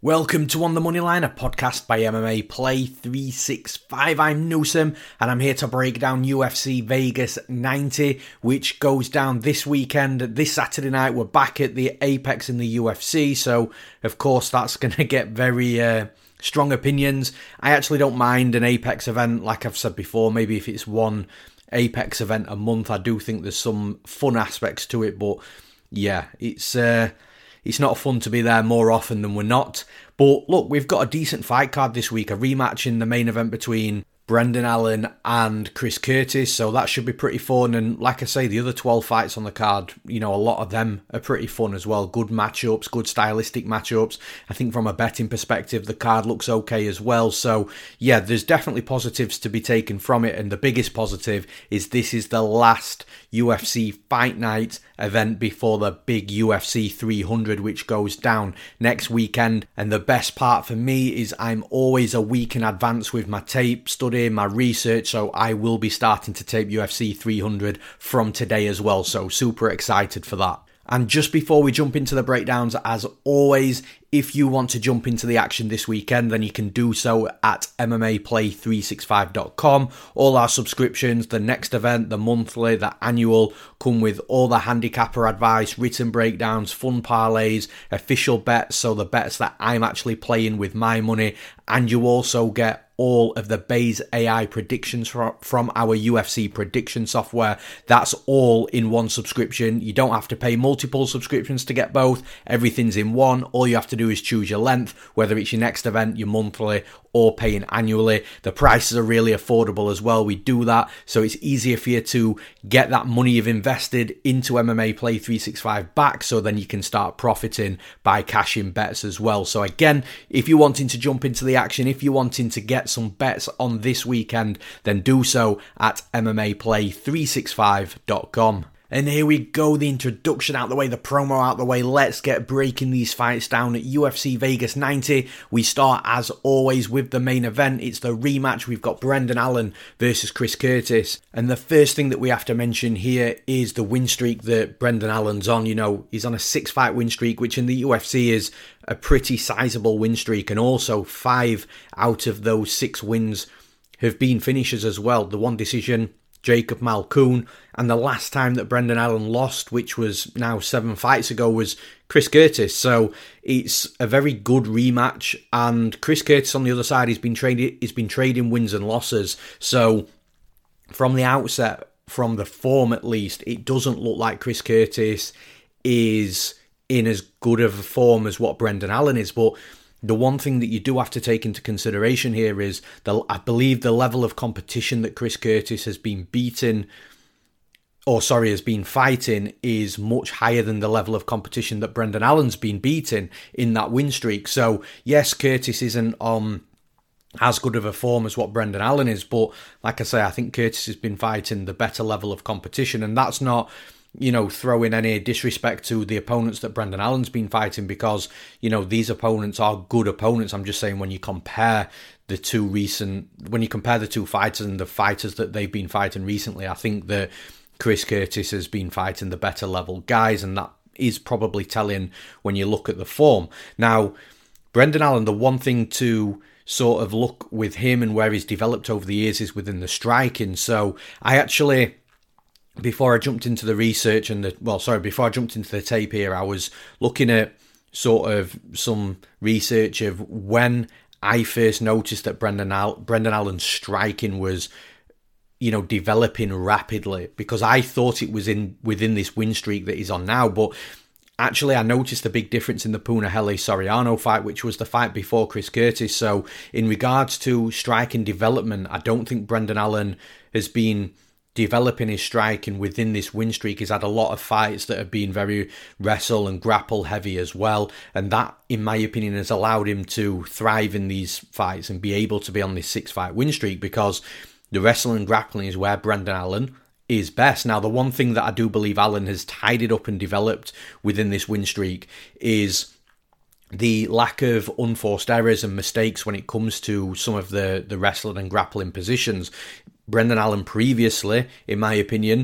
Welcome to On The Moneyline, a podcast by MMA Play 365. I'm Newsome, and I'm here to break down UFC Vegas 90, which goes down this weekend. This Saturday night, we're back at the Apex in the UFC, so of course that's going to get very strong opinions. I actually don't mind an Apex event, like I've said before. Maybe if it's one Apex event a month, I do think there's some fun aspects to it, but yeah, it's not fun to be there more often than we're not. But look, we've got a decent fight card this week. A rematch in the main event between Brendan Allen and Chris Curtis. So that should be pretty fun. And like I say, the other 12 fights on the card, a lot of them are pretty fun as well. Good matchups, good stylistic matchups. I think from a betting perspective, the card looks okay as well. So yeah, there's definitely positives to be taken from it. And the biggest positive is this is the last UFC Fight Night event before the big UFC 300, which goes down next weekend. And the best part for me is I'm always a week in advance with my tape studying, my research, so I will be starting to tape UFC 300 from today as well, so super excited for that. And just before we jump into the breakdowns, as always, if you want to jump into the action this weekend, then you can do so at MMAplay365.com. All our subscriptions, the next event, the monthly, the annual, come with all the handicapper advice, written breakdowns, fun parlays, official bets, so the bets that I'm actually playing with my money. And you also get all of the Bayes AI predictions from our UFC prediction software. That's all in one subscription. You don't have to pay multiple subscriptions to get both. Everything's in one. All you have to do is choose your length, whether it's your next event, your monthly, or paying annually. The prices are really affordable as well. We do that so it's easier for you to get that money you've invested into MMA Play 365 back, so then you can start profiting by cashing bets as well. So again, if you're wanting to jump into the action, if you're wanting to get some bets on this weekend, then do so at MMAplay365.com. And here we go, the introduction out the way, the promo out the way. Let's get breaking these fights down at UFC Vegas 90. We start, as always, with the main event. It's the rematch. We've got Brendan Allen versus Chris Curtis. And the first thing that we have to mention here is the win streak that Brendan Allen's on. He's on a 6-fight win streak, which in the UFC is a pretty sizable win streak. And also 5 out of those 6 wins have been finishes as well. The one decision, Jacob Malkoun, and the last time that Brendan Allen lost, which was now 7 fights ago, was Chris Curtis. So it's a very good rematch, and Chris Curtis on the other side, he's been trading wins and losses. So from the outset, from the form at least, it doesn't look like Chris Curtis is in as good of a form as what Brendan Allen is. But the one thing that you do have to take into consideration here is, I believe the level of competition that Chris Curtis has been fighting is much higher than the level of competition that Brendan Allen's been beating in that win streak. So yes, Curtis isn't on as good of a form as what Brendan Allen is, but like I say, I think Curtis has been fighting the better level of competition, and that's not throwing any disrespect to the opponents that Brendan Allen's been fighting, because, these opponents are good opponents. I'm just saying when you compare the two fighters and the fighters that they've been fighting recently, I think that Chris Curtis has been fighting the better level guys, and that is probably telling when you look at the form. Now, Brendan Allen, the one thing to sort of look with him and where he's developed over the years is within the striking. So I actually, before I jumped into the research before I jumped into the tape here, I was looking at sort of some research of when I first noticed that Brendan Allen's striking was, developing rapidly, because I thought it was within this win streak that he's on now. But actually, I noticed a big difference in the Punahele Soriano fight, which was the fight before Chris Curtis. So in regards to striking development, I don't think Brendan Allen has been developing his striking within this win streak. He's had a lot of fights that have been very wrestle and grapple heavy as well, and that, in my opinion, has allowed him to thrive in these fights and be able to be on this 6-fight win streak, because the wrestling and grappling is where Brendan Allen is best. Now, the one thing that I do believe Allen has tidied up and developed within this win streak is the lack of unforced errors and mistakes when it comes to some of the wrestling and grappling positions. Brendan Allen previously, in my opinion,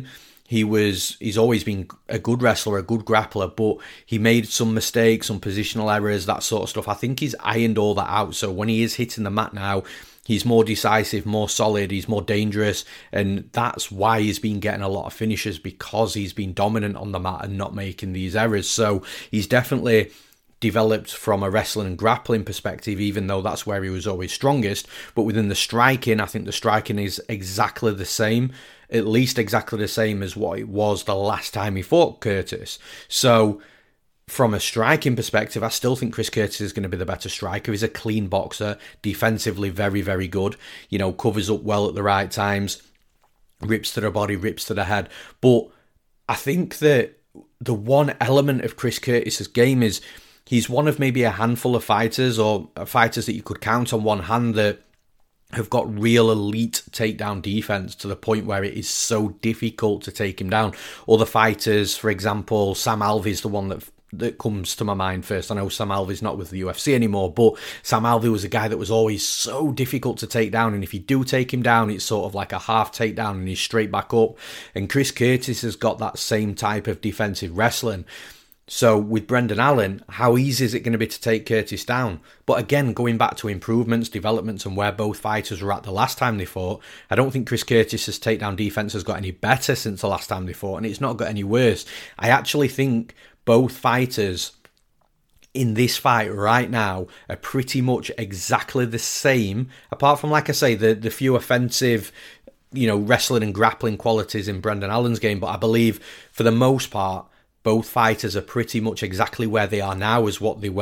he's always been a good wrestler, a good grappler, but he made some mistakes, some positional errors, that sort of stuff. I think he's ironed all that out. So when he is hitting the mat now, he's more decisive, more solid, he's more dangerous, and that's why he's been getting a lot of finishes, because he's been dominant on the mat and not making these errors. So he's definitely developed from a wrestling and grappling perspective, even though that's where he was always strongest. But within the striking, I think the striking is exactly the same, at least exactly the same as what it was the last time he fought Curtis. So from a striking perspective, I still think Chris Curtis is going to be the better striker. He's a clean boxer, defensively very, very good, covers up well at the right times, rips to the body, rips to the head. But I think that the one element of Chris Curtis's game is he's one of maybe a handful of fighters, or fighters that you could count on one hand, that have got real elite takedown defense to the point where it is so difficult to take him down. Other fighters, for example, Sam Alvey is the one that comes to my mind first. I know Sam Alvey's not with the UFC anymore, but Sam Alvey was a guy that was always so difficult to take down, and if you do take him down, it's sort of like a half takedown and he's straight back up. And Chris Curtis has got that same type of defensive wrestling. So with Brendan Allen, how easy is it going to be to take Curtis down? But again, going back to improvements, developments, and where both fighters were at the last time they fought, I don't think Chris Curtis's takedown defense has got any better since the last time they fought, and it's not got any worse. I actually think both fighters in this fight right now are pretty much exactly the same, apart from, like I say, the few offensive, wrestling and grappling qualities in Brendan Allen's game. But I believe, for the most part, both fighters are pretty much exactly where they are now as what they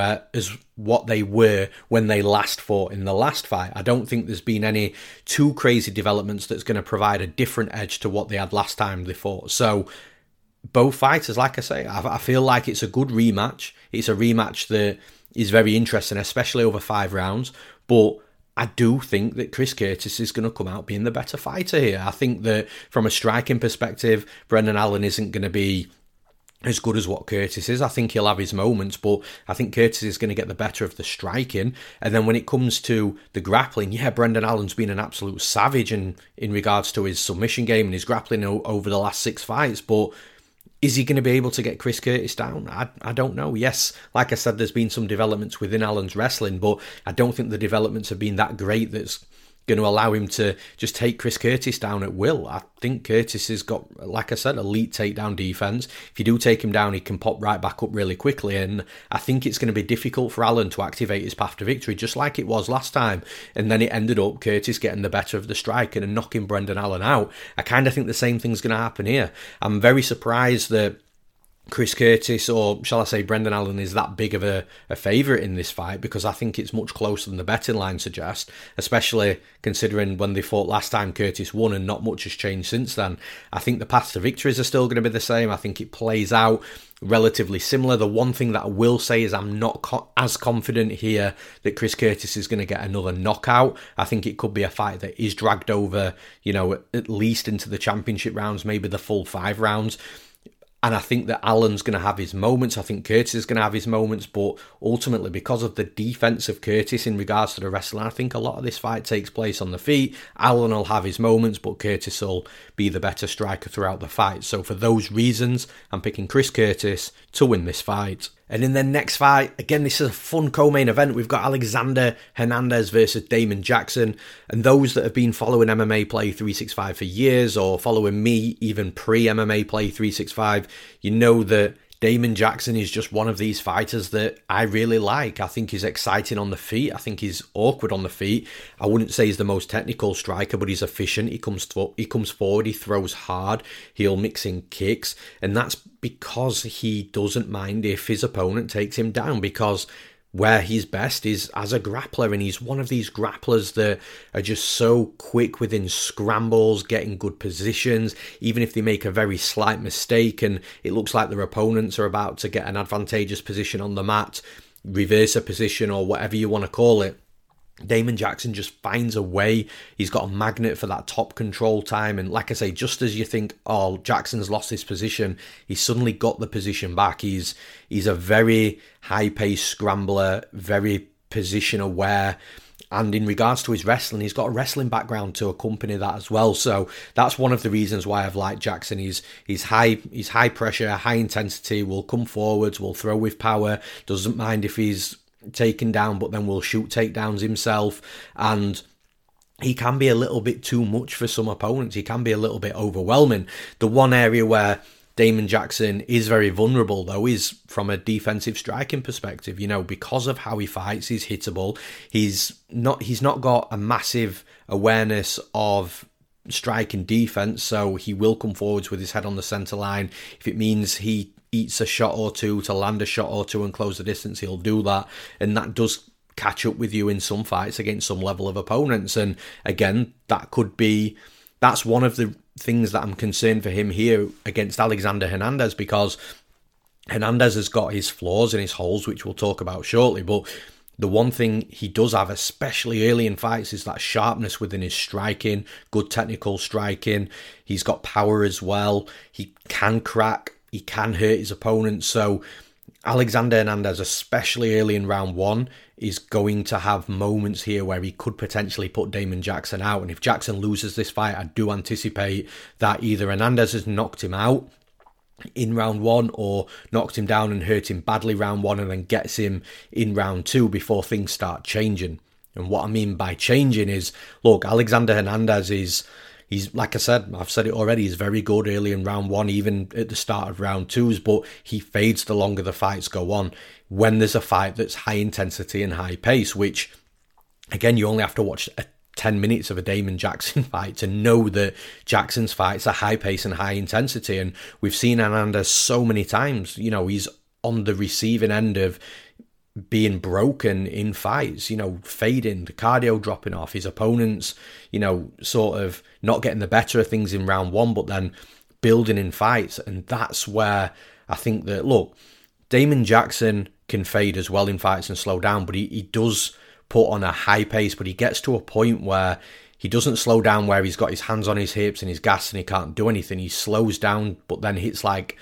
were when they last fought in the last fight. I don't think there's been any too crazy developments that's going to provide a different edge to what they had last time they fought. So both fighters, like I say, I feel like it's a good rematch. It's a rematch that is very interesting, especially over 5 rounds. But I do think that Chris Curtis is going to come out being the better fighter here. I think that from a striking perspective, Brendan Allen isn't going to be as good as what Curtis is. I think he'll have his moments, but I think Curtis is going to get the better of the striking. And then when it comes to the grappling, Brendan Allen's been an absolute savage in regards to his submission game and his grappling over the last 6 fights. But is he going to be able to get Chris Curtis down? I don't know. Yes, like I said, there's been some developments within Allen's wrestling, but I don't think the developments have been that great that's going to allow him to just take Chris Curtis down at will. I think Curtis has got, like I said, elite takedown defense. If you do take him down, he can pop right back up really quickly, and I think it's going to be difficult for Allen to activate his path to victory, just like it was last time. And then it ended up Curtis getting the better of the striking and knocking Brendan Allen out. I kind of think the same thing's going to happen here. I'm very surprised that Chris Curtis, or shall I say Brendan Allen, is that big of a favourite in this fight, because I think it's much closer than the betting line suggests, especially considering when they fought last time Curtis won and not much has changed since then. I think the paths to victories are still going to be the same. I think it plays out relatively similar. The one thing that I will say is I'm not as confident here that Chris Curtis is going to get another knockout. I think it could be a fight that is dragged over, at least into the championship rounds, maybe the full 5 rounds. And I think that Allen's going to have his moments. I think Curtis is going to have his moments. But ultimately, because of the defense of Curtis in regards to the wrestling, I think a lot of this fight takes place on the feet. Allen will have his moments, but Curtis will be the better striker throughout the fight. So for those reasons, I'm picking Chris Curtis to win this fight. And in the next fight, again, this is a fun co-main event. We've got Alexander Hernandez versus Damon Jackson. And those that have been following MMA Play 365 for years, or following me even pre-MMA Play 365, you know that Damon Jackson is just one of these fighters that I really like. I think he's exciting on the feet. I think he's awkward on the feet. I wouldn't say he's the most technical striker, but he's efficient. He comes forward, he throws hard, he'll mix in kicks, and that's because he doesn't mind if his opponent takes him down, because where he's best is as a grappler, and he's one of these grapplers that are just so quick within scrambles, getting good positions, even if they make a very slight mistake and it looks like their opponents are about to get an advantageous position on the mat, reverse a position or whatever you want to call it. Damon Jackson just finds a way. He's got a magnet for that top control time, and like I say, just as you think, oh, Jackson's lost his position, he's suddenly got the position back. He's a very high-paced scrambler, very position aware, And in regards to his wrestling, he's got a wrestling background to accompany that as well. So that's one of the reasons why I've liked Jackson. He's high pressure, high intensity, will come forwards, will throw with power, doesn't mind if he's taken down, but then will shoot takedowns himself. And he can be a little bit too much for some opponents. He can be a little bit overwhelming. The one area where Damon Jackson is very vulnerable, though, is from a defensive striking perspective. You know, because of how he fights, he's hittable. He's not got a massive awareness of striking defense, so he will come forwards with his head on the center line. If it means he eats a shot or two to land a shot or two and close the distance, he'll do that. And that does catch up with you in some fights against some level of opponents. And again, that's one of the things that I'm concerned for him here against Alexander Hernandez, because Hernandez has got his flaws and his holes, which we'll talk about shortly, but the one thing he does have, especially early in fights, is that sharpness within his striking, good technical striking. He's got power as well. He can crack, he can hurt his opponents. So Alexander Hernandez, especially early in round one, is going to have moments here where he could potentially put Damon Jackson out. And if Jackson loses this fight, I do anticipate that either Hernandez has knocked him out in round one or knocked him down and hurt him badly round one and then gets him in round two before things start changing. And what I mean by changing is, look, Alexander Hernandez he's, like I said, I've said it already, he's very good early in round one, even at the start of round twos, but he fades the longer the fights go on. When there's a fight that's high intensity and high pace, which, again, you only have to watch 10 minutes of a Damon Jackson fight to know that Jackson's fights are high pace and high intensity. And we've seen Hernandez so many times, you know, he's on the receiving end of being broken in fights, you know, fading, the cardio dropping off, his opponents, you know, sort of not getting the better of things in round one, but then building in fights. And that's where I think that, look, Damon Jackson can fade as well in fights and slow down, but he does put on a high pace, but he gets to a point where he doesn't slow down where he's got his hands on his hips and he's gassed and he can't do anything. He slows down, but then hits like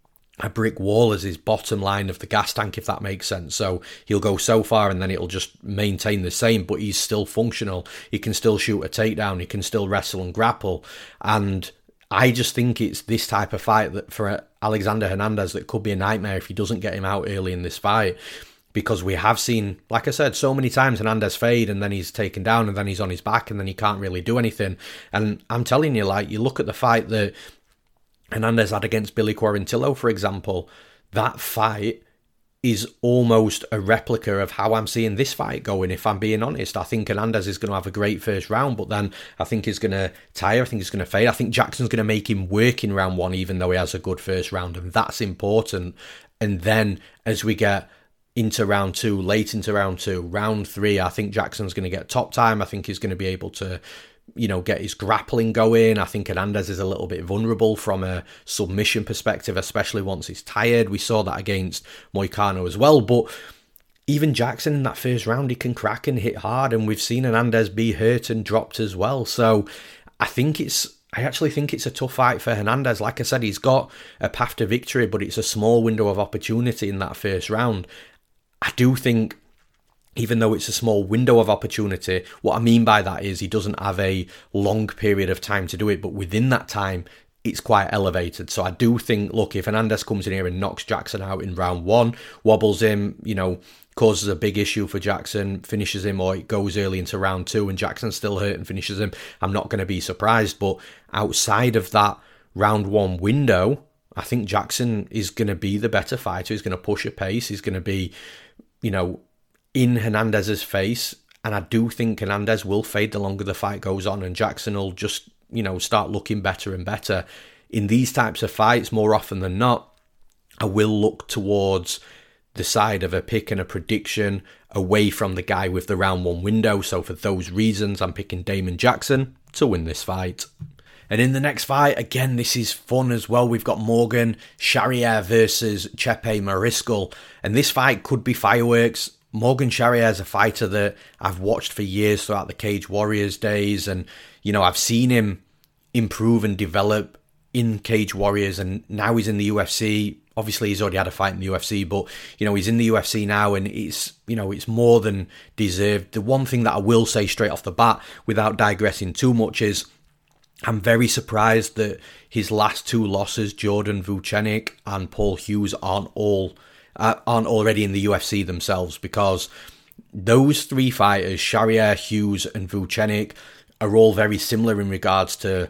a brick wall as his bottom line of the gas tank, if that makes sense. So he'll go so far and then it'll just maintain the same, but he's still functional. He can still shoot a takedown. He can still wrestle and grapple. And I just think it's this type of fight that for Alexander Hernandez that could be a nightmare if he doesn't get him out early in this fight. Because we have seen, like I said, so many times Hernandez fade and then he's taken down and then he's on his back and then he can't really do anything. And I'm telling you, like, you look at the fight that Hernandez had against Billy Quarantillo, for example, that fight is almost a replica of how I'm seeing this fight going, if I'm being honest. I think Hernandez is going to have a great first round, but then I think he's going to tire. I think he's going to fade. I think Jackson's going to make him work in round one, even though he has a good first round, and that's important. And then as we get into round two, late into round two, round three, I think Jackson's going to get top time. I think he's going to be able to, you know, get his grappling going. I think Hernandez is a little bit vulnerable from a submission perspective, especially once he's tired. We saw that against Moicano as well. But even Jackson in that first round, he can crack and hit hard. And we've seen Hernandez be hurt and dropped as well. So I actually think it's a tough fight for Hernandez. Like I said, he's got a path to victory, but it's a small window of opportunity in that first round. I do think, even though it's a small window of opportunity, what I mean by that is he doesn't have a long period of time to do it, but within that time, it's quite elevated. So I do think, look, if Hernandez comes in here and knocks Jackson out in round one, wobbles him, you know, causes a big issue for Jackson, finishes him, or it goes early into round two and Jackson's still hurt and finishes him, I'm not going to be surprised. But outside of that round one window, I think Jackson is going to be the better fighter. He's going to push a pace. He's going to be, you know, in Hernandez's face, and I do think Hernandez will fade the longer the fight goes on, and Jackson will just, you know, start looking better and better. In these types of fights, more often than not, I will look towards the side of a pick and a prediction away from the guy with the round one window. So for those reasons, I'm picking Damon Jackson to win this fight. And in the next fight, again, this is fun as well. We've got Morgan Charrière versus Chepe Mariscal. And this fight could be fireworks. Morgan Charrière is a fighter that I've watched for years throughout the Cage Warriors days. And, you know, I've seen him improve and develop in Cage Warriors. And now he's in the UFC. obviously he's already had a fight in the UFC, but he's in the UFC now, and it's more than deserved. The one thing that I will say straight off the bat, without digressing too much, is I'm very surprised that his last 2 losses, Jordan Vucenic and Paul Hughes, aren't already in the UFC themselves, because those 3 fighters, Charrière, Hughes and Vucenic, are all very similar in regards to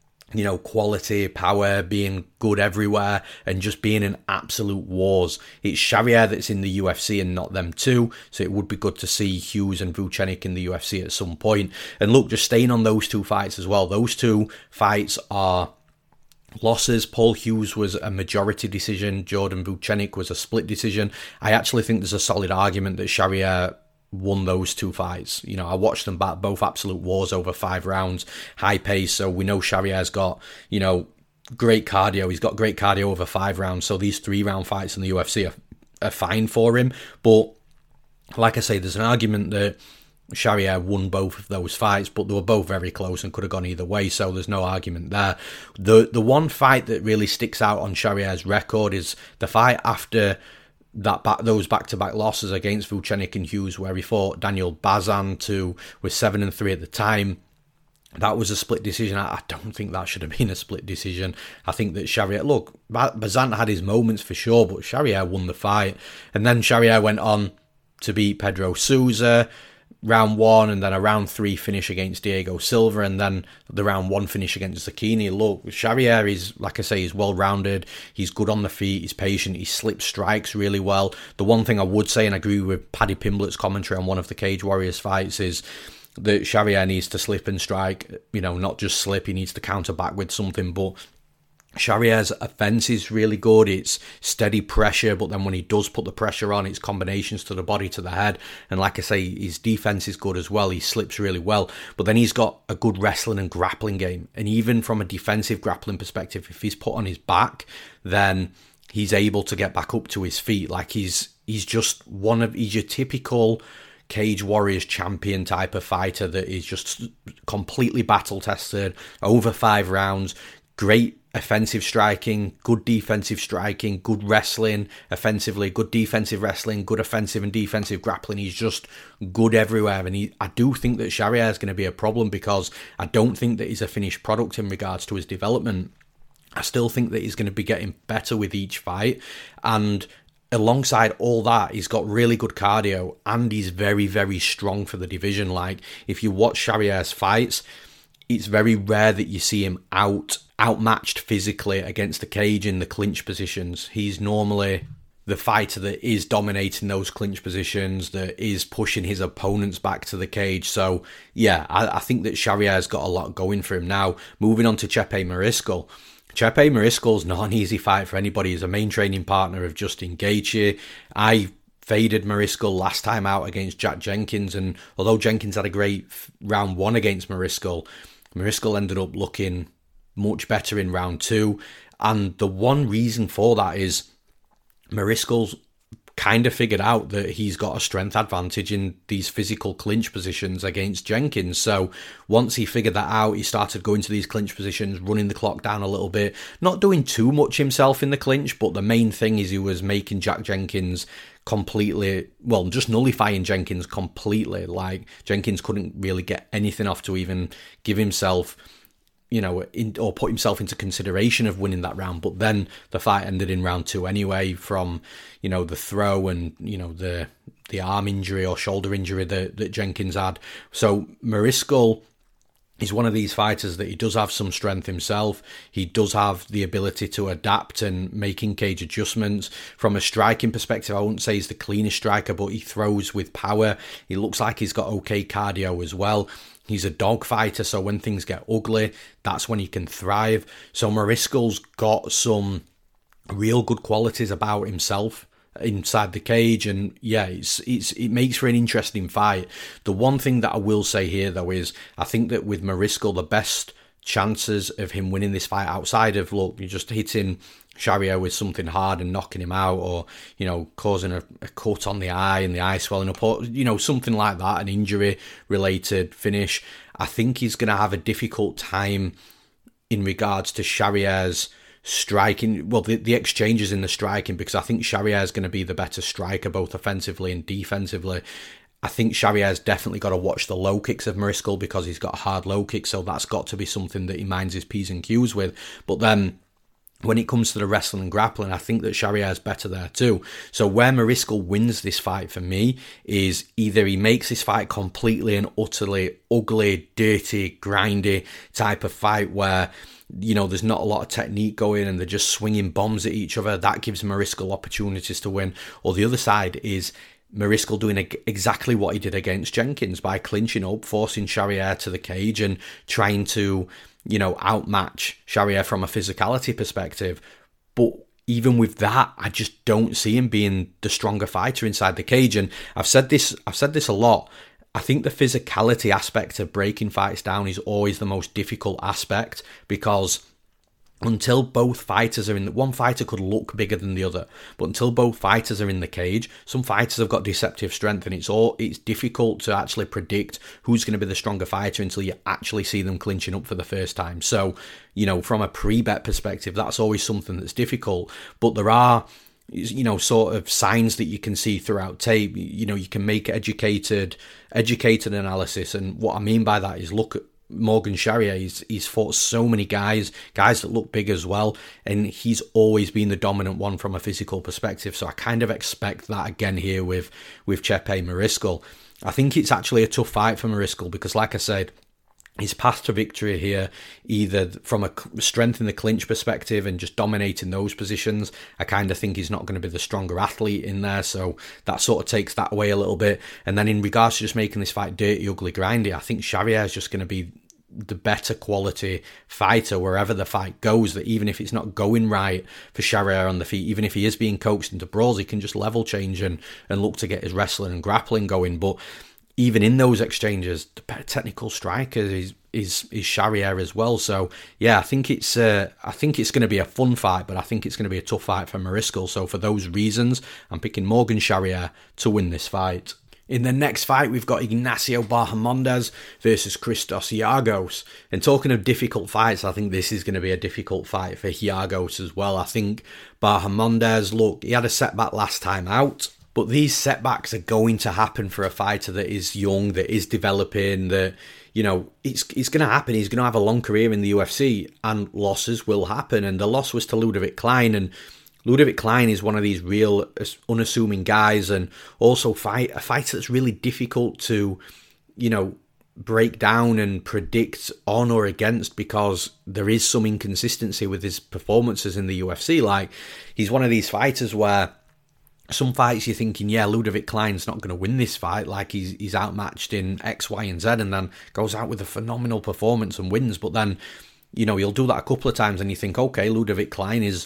quality, power, being good everywhere, and just being in absolute wars. It's Charrière that's in the UFC and not them two, so it would be good to see Hughes and Vucenic in the UFC at some point. And look, just staying on those 2 fights as well, those 2 fights are losses. Paul Hughes was a majority decision, Jordan Vucenic was a split decision. I actually think there's a solid argument that Charrière won those 2 fights. I watched them back, both absolute wars over 5 rounds, high pace. So we know Charrière's got, great cardio. He's got great cardio over 5 rounds. So these 3-round fights in the UFC are fine for him. But like I say, there's an argument that Charrière won both of those fights, but they were both very close and could have gone either way. So there's no argument there. The one fight that really sticks out on Charrière's record is the fight after those back-to-back losses against Vucenic and Hughes, where he fought Daniel Bazan with 7-3 at the time. That was a split decision. I don't think that should have been a split decision. I think that Charrière, look, Bazan had his moments for sure, but Charrière won the fight. And then Charrière went on to beat Pedro Sousa, round 1, and then a round 3 finish against Diego Silva, and then the round 1 finish against Zucchini. Look, Charrière is, like I say, he's well-rounded, he's good on the feet, he's patient, he slips strikes really well. The one thing I would say, and I agree with Paddy Pimblett's commentary on one of the Cage Warriors fights, is that Charrière needs to slip and strike, not just slip, he needs to counter back with something. But Charrière's offense is really good. It's steady pressure, but then when he does put the pressure on, it's combinations to the body, to the head. And like I say, his defense is good as well. He slips really well. But then he's got a good wrestling and grappling game. And even from a defensive grappling perspective, if he's put on his back, then he's able to get back up to his feet. Like he's just he's your typical Cage Warriors champion type of fighter that is just completely battle tested over 5 rounds. Great offensive striking, good defensive striking, good wrestling offensively, good defensive wrestling, good offensive and defensive grappling. He's just good everywhere. And I do think that Charrière is going to be a problem, because I don't think that he's a finished product in regards to his development. I still think that he's going to be getting better with each fight. And alongside all that, he's got really good cardio and he's very, very strong for the division. Like, if you watch Charrière's fights, it's very rare that you see him outmatched physically against the cage in the clinch positions. He's normally the fighter that is dominating those clinch positions, that is pushing his opponents back to the cage. So, yeah, I think that Charrière's got a lot going for him now. Moving on to Chepe Mariscal. Chepe Mariscal's not an easy fight for anybody. He's a main training partner of Justin Gaethje. I faded Mariscal last time out against Jack Jenkins, and although Jenkins had a great round 1 against Mariscal ended up looking much better in round 2. And the one reason for that is Mariscal's kind of figured out that he's got a strength advantage in these physical clinch positions against Jenkins. So once he figured that out, he started going to these clinch positions, running the clock down a little bit, not doing too much himself in the clinch, but the main thing is he was making Jack Jenkins just nullifying Jenkins completely. Like, Jenkins couldn't really get anything off to even give himself, or put himself into consideration of winning that round. But then the fight ended in round 2 anyway, from, the throw and, the arm injury or shoulder injury that Jenkins had. So Mariscal is one of these fighters that he does have some strength himself. He does have the ability to adapt and making cage adjustments. From a striking perspective, I wouldn't say he's the cleanest striker, but he throws with power. He looks like he's got okay cardio as well. He's a dog fighter, so when things get ugly, that's when he can thrive. So Mariscal's got some real good qualities about himself inside the cage, and yeah, it makes for an interesting fight. The one thing that I will say here, though, is I think that with Mariscal, the best chances of him winning this fight, outside of, look, you're just hitting Charrière with something hard and knocking him out, or, causing a cut on the eye and the eye swelling up, or, something like that, an injury-related finish. I think he's going to have a difficult time in regards to Charrière's striking, well, the exchanges in the striking, because I think Charrière is going to be the better striker, both offensively and defensively. I think Charriere's definitely got to watch the low kicks of Mariscal because he's got a hard low kick, so that's got to be something that he minds his P's and Q's with. But then, when it comes to the wrestling and grappling, I think that Charrière is better there too. So where Mariscal wins this fight for me is either he makes this fight completely and utterly ugly, dirty, grindy type of fight where, you know, there's not a lot of technique going and they're just swinging bombs at each other. That gives Mariscal opportunities to win. Or the other side is Mariscal doing exactly what he did against Jenkins by clinching up, forcing Charrière to the cage and trying to, you know, outmatch Charrière from a physicality perspective. But even with that, I just don't see him being the stronger fighter inside the cage. And I've said this a lot. I think the physicality aspect of breaking fights down is always the most difficult aspect, because until both fighters are one fighter could look bigger than the other, but until both fighters are in the cage, some fighters have got deceptive strength, and it's difficult to actually predict who's going to be the stronger fighter until you actually see them clinching up for the first time. So, you know, from a pre-bet perspective, that's always something that's difficult. But there are, you know, sort of signs that you can see throughout tape. You know, you can make educated analysis, and what I mean by that is look at Morgan Charrière. He's fought so many guys that look big as well, and he's always been the dominant one from a physical perspective. So I kind of expect that again here with Chepe Mariscal. I think it's actually a tough fight for Mariscal because, like I said, his path to victory here, either from a strength in the clinch perspective and just dominating those positions, I kind of think he's not going to be the stronger athlete in there, so that sort of takes that away a little bit. And then in regards to just making this fight dirty, ugly, grindy, I think Charrière is just going to be the better quality fighter wherever the fight goes, that even if it's not going right for Charrière on the feet, even if he is being coaxed into brawls, he can just level change and look to get his wrestling and grappling going. But even in those exchanges, the better technical striker is Charrière as well. So yeah, I think it's going to be a fun fight, but I think it's going to be a tough fight for Mariscal. So for those reasons, I'm picking Morgan Charrière to win this fight. In the next fight, we've got Ignacio Bahamondes versus Christos Giagos. And talking of difficult fights, I think this is going to be a difficult fight for Giagos as well. I think Bahamondes, look, he had a setback last time out, but these setbacks are going to happen for a fighter that is young, that is developing, that, you know, it's going to happen. He's going to have a long career in the UFC, and losses will happen. And the loss was to Ludovic Klein, and Ludovic Klein is one of these real unassuming guys, and also a fighter that's really difficult to, you know, break down and predict on or against, because there is some inconsistency with his performances in the UFC. Like, he's one of these fighters where some fights you're thinking, yeah, Ludovic Klein's not going to win this fight, like he's outmatched in X, Y, and Z, and then goes out with a phenomenal performance and wins. But then, you know, he'll do that a couple of times and you think, okay, Ludovic Klein is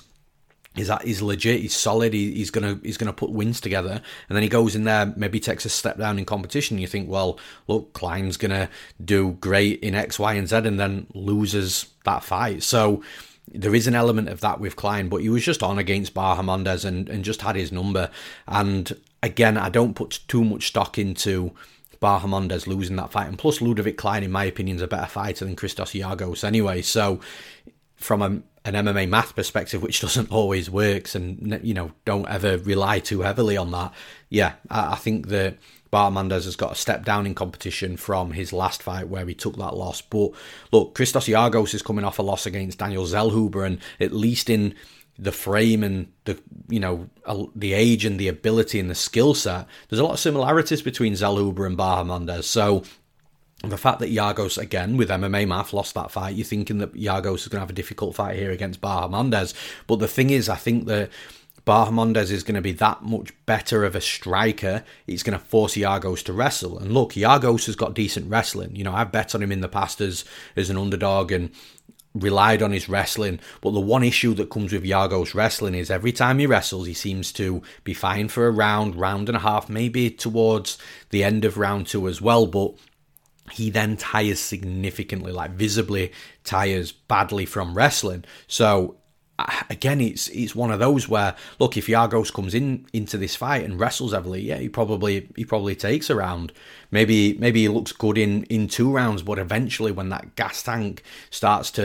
legit, he's solid, he's gonna put wins together, and then he goes in there, maybe takes a step down in competition. You think, well, look, Klein's gonna do great in X, Y, and Z, and then loses that fight. So there is an element of that with Klein, but he was just on against Bahamondes and just had his number. And again, I don't put too much stock into Bahamondes losing that fight, and plus Ludovic Klein, in my opinion, is a better fighter than Christos Giagos anyway. So from an MMA math perspective, which doesn't always work, and, you know, don't ever rely too heavily on that. Yeah, I think that Bahamondes has got a step down in competition from his last fight where he took that loss. But look, Christos Giagos is coming off a loss against Daniel Zellhuber, and at least in the frame and the, you know, the age and the ability and the skill set, there's a lot of similarities between Zellhuber and Bahamondes. So the fact that Giagos, again, with MMA math, lost that fight, you're thinking that Giagos is going to have a difficult fight here against Bahamondes. But the thing is, I think that Bahamondes is going to be that much better of a striker. It's going to force Giagos to wrestle. And look, Giagos has got decent wrestling. You know, I've bet on him in the past as an underdog and relied on his wrestling. But the one issue that comes with Giagos wrestling is every time he wrestles, he seems to be fine for a round and a half, maybe towards the end of round 2 as well. But he then tires significantly, like visibly tires badly from wrestling. So again, it's one of those where, look, if Giagos comes into this fight and wrestles heavily, yeah, he probably takes a round. Maybe he looks good in 2 rounds, but eventually when that gas tank starts to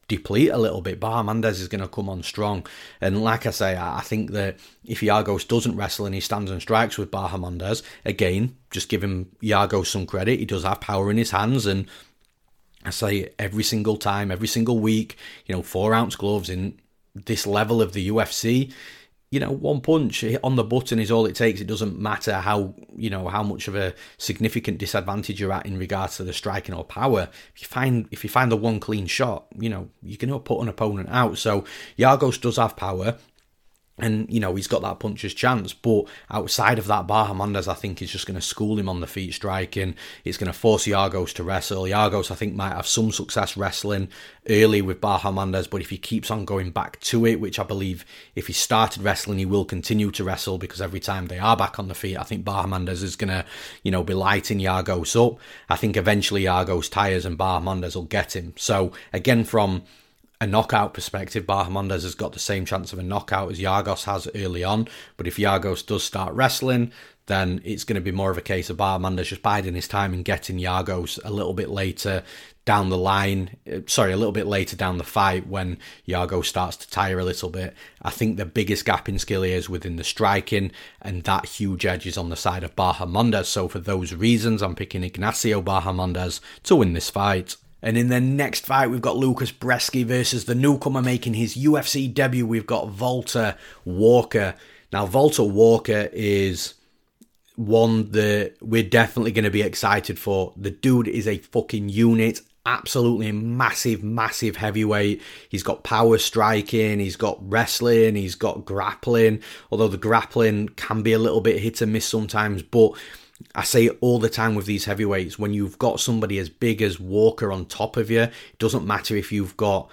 deplete a little bit. Barramandez is going to come on strong. And like I say, I think that if Giagos doesn't wrestle and he stands and strikes with Barramandez, again, just give him Giagos some credit. He does have power in his hands, and I say every single time, every single week, 4-ounce gloves in this level of the UFC, one punch on the button is all it takes. It doesn't matter how much of a significant disadvantage you're at in regards to the striking or power. If you find the one clean shot, you're going to put an opponent out. So Giagos does have power. And, he's got that puncher's chance. But outside of that, Barramandez, I think, is just going to school him on the feet striking. It's going to force Giagos to wrestle. Giagos, I think, might have some success wrestling early with Barramandez. But if he keeps on going back to it, which I believe if he started wrestling, he will continue to wrestle, because every time they are back on the feet, I think Barramandez is going to, be lighting Giagos up. I think eventually Giagos tires and Barramandez will get him. So, again, from a knockout perspective, Barramandez has got the same chance of a knockout as Giagos has early on. But if Giagos does start wrestling, then it's going to be more of a case of Barramandez just biding his time and getting Giagos a little bit later down the line. A little bit later down the fight when Giagos starts to tire a little bit. I think the biggest gap in skill here is within the striking, and that huge edge is on the side of Barramandez. So for those reasons, I'm picking Ignacio Barramandez to win this fight. And in the next fight, we've got Lucas Brzeski versus the newcomer making his UFC debut. We've got Walter Walker. Now, Walter Walker is one that we're definitely going to be excited for. The dude is a fucking unit. Absolutely massive, massive heavyweight. He's got power striking, he's got wrestling, he's got grappling. Although the grappling can be a little bit hit and miss sometimes, but I say it all the time with these heavyweights, when you've got somebody as big as Walker on top of you, it doesn't matter if you've got,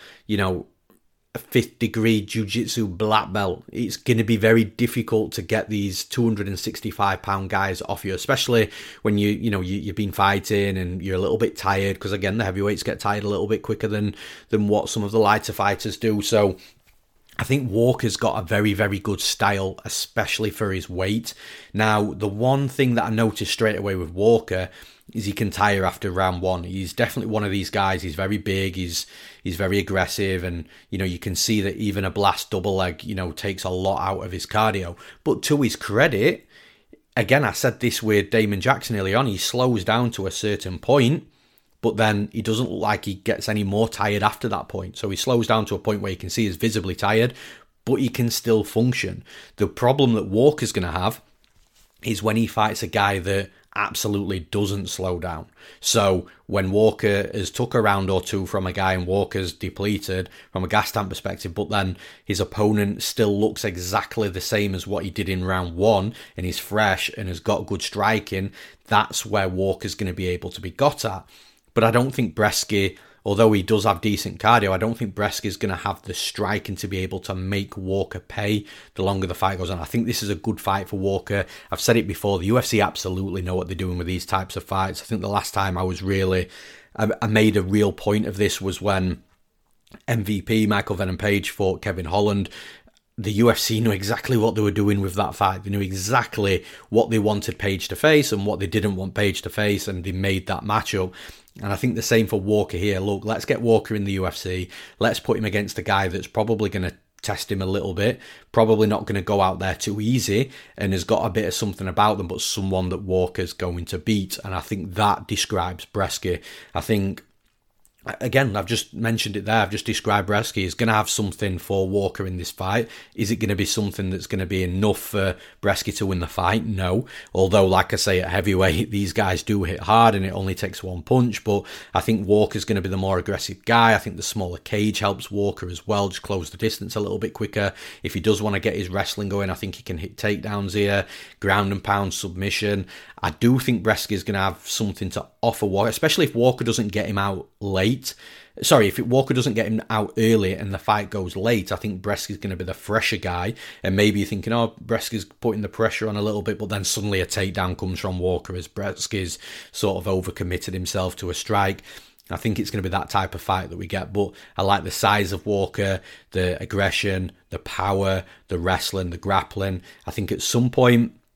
a 5th degree jiu-jitsu black belt. It's going to be very difficult to get these 265-pound guys off you, especially when you've been fighting and you're a little bit tired, because again, the heavyweights get tired a little bit quicker than what some of the lighter fighters do. So I think Walker's got a very, very good style, especially for his weight. Now, the one thing that I noticed straight away with Walker is he can tire after round one. He's definitely one of these guys. He's very big. He's very aggressive. And, you can see that even a blast double leg, takes a lot out of his cardio. But to his credit, again, I said this with Damon Jackson early on, he slows down to a certain point, but then he doesn't look like he gets any more tired after that point. So he slows down to a point where you can see he's visibly tired, but he can still function. The problem that Walker's going to have is when he fights a guy that absolutely doesn't slow down. So when Walker has took a round or two from a guy and Walker's depleted from a gas tank perspective, but then his opponent still looks exactly the same as what he did in round one and he's fresh and has got good striking, that's where Walker's going to be able to be got at. But I don't think Brzeski, although he does have decent cardio, I don't think Brzeski is going to have the striking to be able to make Walker pay the longer the fight goes on. I think this is a good fight for Walker. I've said it before, the UFC absolutely know what they're doing with these types of fights. I think the last time I made a real point of this was when MVP, Michael Venom Page, fought Kevin Holland. The UFC knew exactly what they were doing with that fight. They knew exactly what they wanted Page to face and what they didn't want Page to face, and they made that matchup. And I think the same for Walker here. Look, let's get Walker in the UFC. Let's put him against a guy that's probably going to test him a little bit, probably not going to go out there too easy, and has got a bit of something about them, but someone that Walker's going to beat. And I think that describes Brzeski. I think, again, I've just mentioned it there. I've just described Brzeski. He's going to have something for Walker in this fight. Is it going to be something that's going to be enough for Brzeski to win the fight? No. Although, like I say, at heavyweight, these guys do hit hard and it only takes one punch. But I think Walker's going to be the more aggressive guy. I think the smaller cage helps Walker as well. Just close the distance a little bit quicker. If he does want to get his wrestling going, I think he can hit takedowns here. Ground and pound submission. I do think Brzeski is going to have something to offer Walker, especially if Walker doesn't get him out late. Sorry, if Walker doesn't get him out early and the fight goes late, I think Brzeski's going to be the fresher guy. And maybe you're thinking, oh, Brzeski's putting the pressure on a little bit, but then suddenly a takedown comes from Walker as Brzeski's sort of overcommitted himself to a strike. I think it's going to be that type of fight that we get. But I like the size of Walker, the aggression, the power, the wrestling, the grappling. I think at some point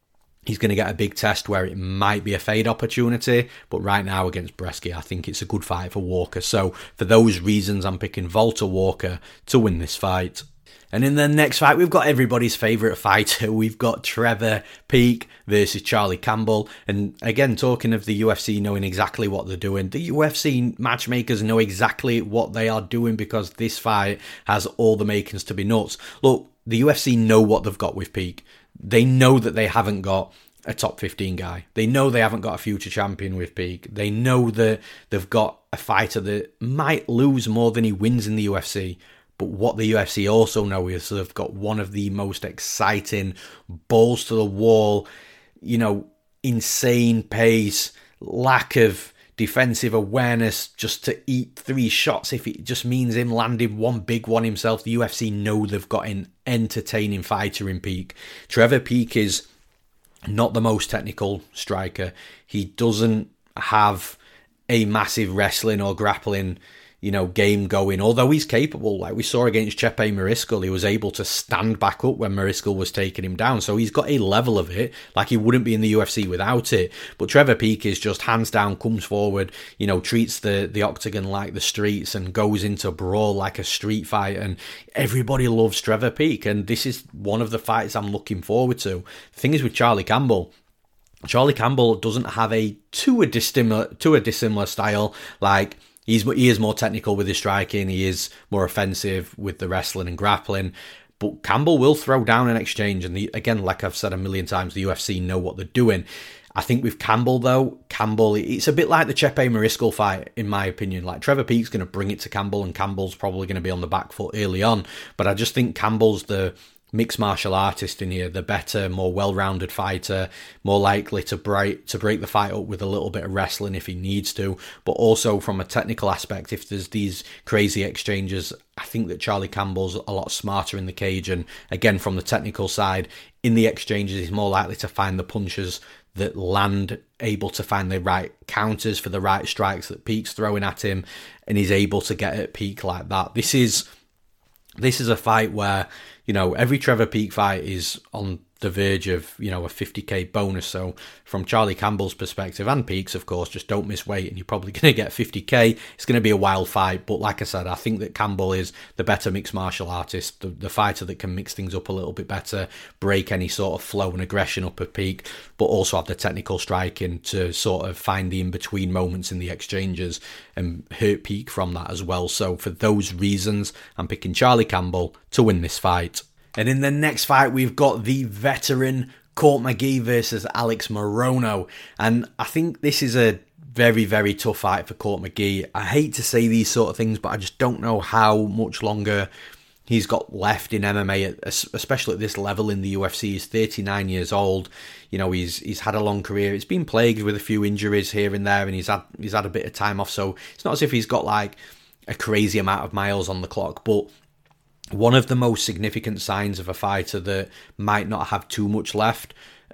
He's going to get a big test where it might be a fade opportunity, but right now against Bresky, I think it's a good fight for Walker. So for those reasons, I'm picking Walter Walker to win this fight. And in the next fight, we've got everybody's favourite fighter. We've got Trevor Peek versus Charlie Campbell. And again, talking of the UFC knowing exactly what they're doing, the UFC matchmakers know exactly what they are doing because this fight has all the makings to be nuts. Look, the UFC know what they've got with Peek. They know that they haven't got a top 15 guy. They know they haven't got a future champion with Peek. They know that they've got a fighter that might lose more than he wins in the UFC. But what the UFC also know is they've got one of the most exciting, balls to the wall, insane pace, lack of defensive awareness just to eat 3 shots if it just means him landing one big one himself. The UFC know they've got an entertaining fighter in Peek. Trevor Peek is not the most technical striker. He doesn't have a massive wrestling or grappling game going, although he's capable. Like we saw against Chepe Mariscal, he was able to stand back up when Mariscal was taking him down. So he's got a level of it, like he wouldn't be in the UFC without it. But Trevor Peek is just hands down, comes forward, treats the octagon like the streets and goes into brawl like a street fight. And everybody loves Trevor Peek. And this is one of the fights I'm looking forward to. The thing is with Charlie Campbell doesn't have a too dissimilar style. Like, he is more technical with his striking. He is more offensive with the wrestling and grappling. But Campbell will throw down an exchange. And again, like I've said a million times, the UFC know what they're doing. I think with Campbell, though, it's a bit like the Chepe Mariscal fight, in my opinion. Like Trevor Peek's going to bring it to Campbell, and Campbell's probably going to be on the back foot early on. But I just think Campbell's the mixed martial artist in here, the better, more well-rounded fighter, more likely to break the fight up with a little bit of wrestling if he needs to, but also from a technical aspect, if there's these crazy exchanges, I think that Charlie Campbell's a lot smarter in the cage, and again, from the technical side, in the exchanges, he's more likely to find the punches that land, able to find the right counters for the right strikes that Peek's throwing at him, and he's able to get at Peek like that. This is a fight where, every Trevor Peek fight is on the verge of, a 50k bonus. So from Charlie Campbell's perspective, and Peek's, of course, just don't miss weight and you're probably going to get 50k. It's going to be a wild fight. But like I said, I think that Campbell is the better mixed martial artist, the fighter that can mix things up a little bit better, break any sort of flow and aggression up at Peek, but also have the technical striking to sort of find the in-between moments in the exchanges and hurt Peek from that as well. So for those reasons, I'm picking Charlie Campbell to win this fight. And in the next fight, we've got the veteran Court McGee versus Alex Morono. And I think this is a very, very tough fight for Court McGee. I hate to say these sort of things, but I just don't know how much longer he's got left in MMA, especially at this level in the UFC. He's 39 years old. He's had a long career. It's been plagued with a few injuries here and there, and he's had a bit of time off. So it's not as if he's got like a crazy amount of miles on the clock, but one of the most significant signs of a fighter that might not have too much left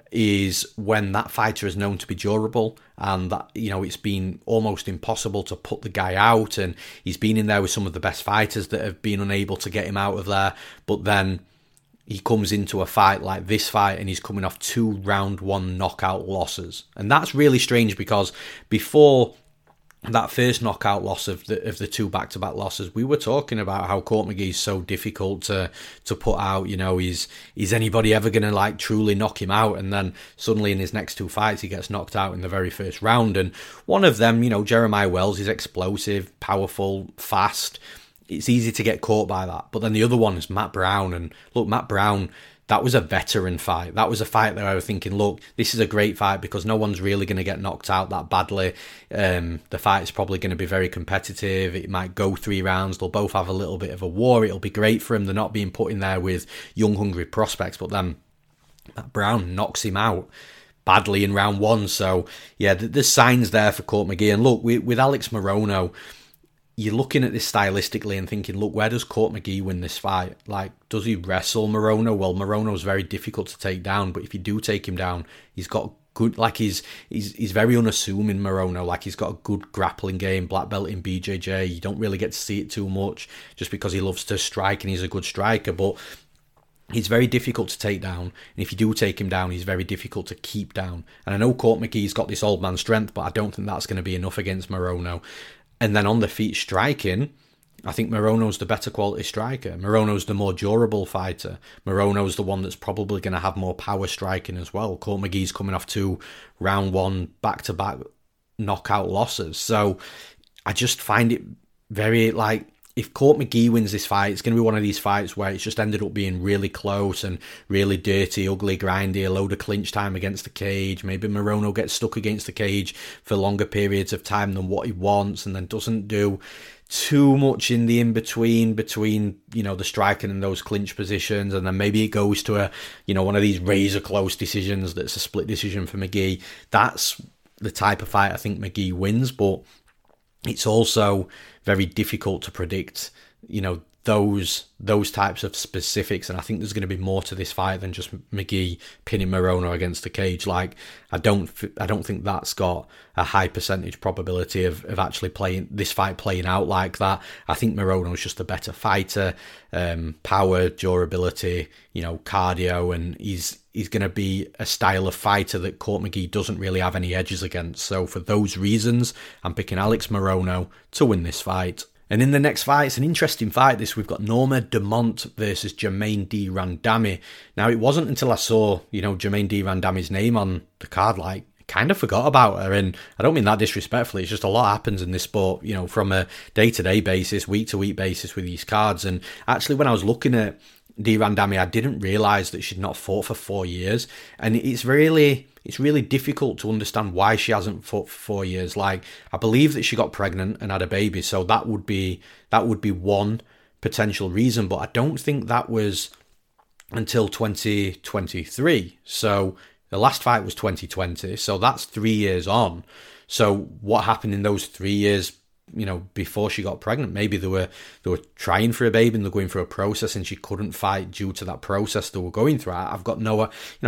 is when that fighter is known to be durable, and that, it's been almost impossible to put the guy out, and he's been in there with some of the best fighters that have been unable to get him out of there. But then he comes into a fight like this fight and he's coming off 2 round 1 knockout losses. And that's really strange because before that first knockout loss of the 2 back-to-back losses, we were talking about how Court McGee's so difficult to put out. Is anybody ever going to truly knock him out? And then suddenly in his next 2 fights, he gets knocked out in the very first round. And one of them, Jeremiah Wells, is explosive, powerful, fast. It's easy to get caught by that. But then the other one is Matt Brown. And look, Matt Brown, that was a veteran fight. That was a fight that I was thinking, look, this is a great fight because no one's really going to get knocked out that badly. The fight is probably going to be very competitive. It might go 3 rounds. They'll both have a little bit of a war. It'll be great for him. They're not being put in there with young, hungry prospects. But then Matt Brown knocks him out badly in round 1. So, yeah, there's signs there for Court McGee. And look, with Alex Morono, you're looking at this stylistically and thinking, look, where does Court McGee win this fight? Does he wrestle Morono? Well, Morono's very difficult to take down, but if you do take him down, he's got good, he's very unassuming, Morono. He's got a good grappling game, black belt in BJJ. You don't really get to see it too much just because he loves to strike and he's a good striker, but He's very difficult to take down, and if you do take him down, he's very difficult to keep down. And I know Court McGee's got this old man strength, but I don't think that's going to be enough against Morono. And then on the feet striking, I think Morono's the better quality striker. Morono's the more durable fighter. Morono's the one that's probably going to have more power striking as well. Court McGee's coming off 2 round 1 back-to-back knockout losses. So I just find it very, like, if Court McGee wins this fight, it's going to be one of these fights where it's just ended up being really close and really dirty, ugly, grindy, a load of clinch time against the cage. Maybe Morono gets stuck against the cage for longer periods of time than what he wants, and then doesn't do too much in the in-between between, you know, the striking and those clinch positions, and then maybe it goes to a, you know, one of these razor close decisions that's a split decision for McGee. That's the type of fight I think McGee wins, but it's also very difficult to predict, you know, those types of specifics, and I think there's going to be more to this fight than just McGee pinning Morono against the cage. Like, I don't think that's got a high percentage probability of actually playing out like that. I think Morono's just a better fighter, power, durability, you know, cardio, and he's going to be a style of fighter that Court McGee doesn't really have any edges against. So for those reasons, I'm picking Alex Morono to win this fight. And in the next fight, it's an interesting fight. We've got Norma Dumont versus Germaine de Randamie. Now, it wasn't until I saw, you know, Germaine de Randamie's name on the card, like, I kind of forgot about her. And I don't mean that disrespectfully. It's just a lot happens in this sport, you know, from a day-to-day basis, week-to-week basis with these cards. And actually, when I was looking at de Randamie, I didn't realise that she'd not fought for 4 years. And it's really difficult to understand why she hasn't fought for 4 years. Like, I believe that she got pregnant and had a baby, so that would be one potential reason, but I don't think that was until 2023. So the last fight was 2020, so that's 3 years on. So what happened in those 3 years, you know, before she got pregnant? Maybe they were trying for a baby and they're going through a process, and she couldn't fight due to that process they were going through. I've got no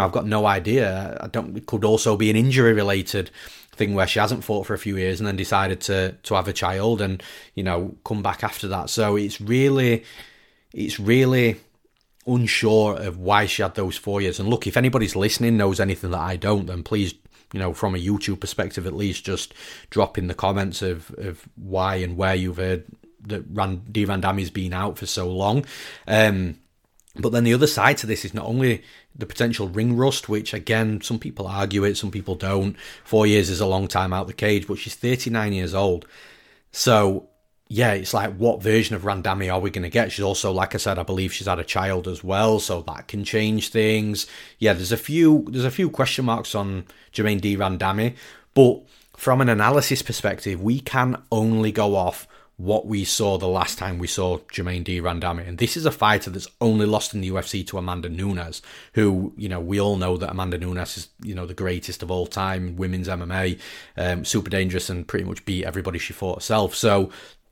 idea. It could also be an injury related thing where she hasn't fought for a few years and then decided to have a child and, you know, come back after that. So it's really unsure of why she had those 4 years. And look, if anybody's listening knows anything that I don't, then please, you know, from a YouTube perspective at least, just drop in the comments of why and where you've heard that de Randamie's been out for so long. But then the other side to this is not only the potential ring rust, which again, some people argue it, some people don't. 4 years is a long time out the cage, but she's 39 years old. So yeah, it's like, what version of Randamie are we going to get? She's also, like I said, I believe she's had a child as well, so that can change things. Yeah, there's a few question marks on Germaine de Randamie, but from an analysis perspective, we can only go off what we saw the last time we saw Germaine de Randamie. And this is a fighter that's only lost in the UFC to Amanda Nunes, who, you know, we all know that Amanda Nunes is, you know, the greatest of all time, women's MMA, super dangerous, and pretty much beat everybody she fought herself. So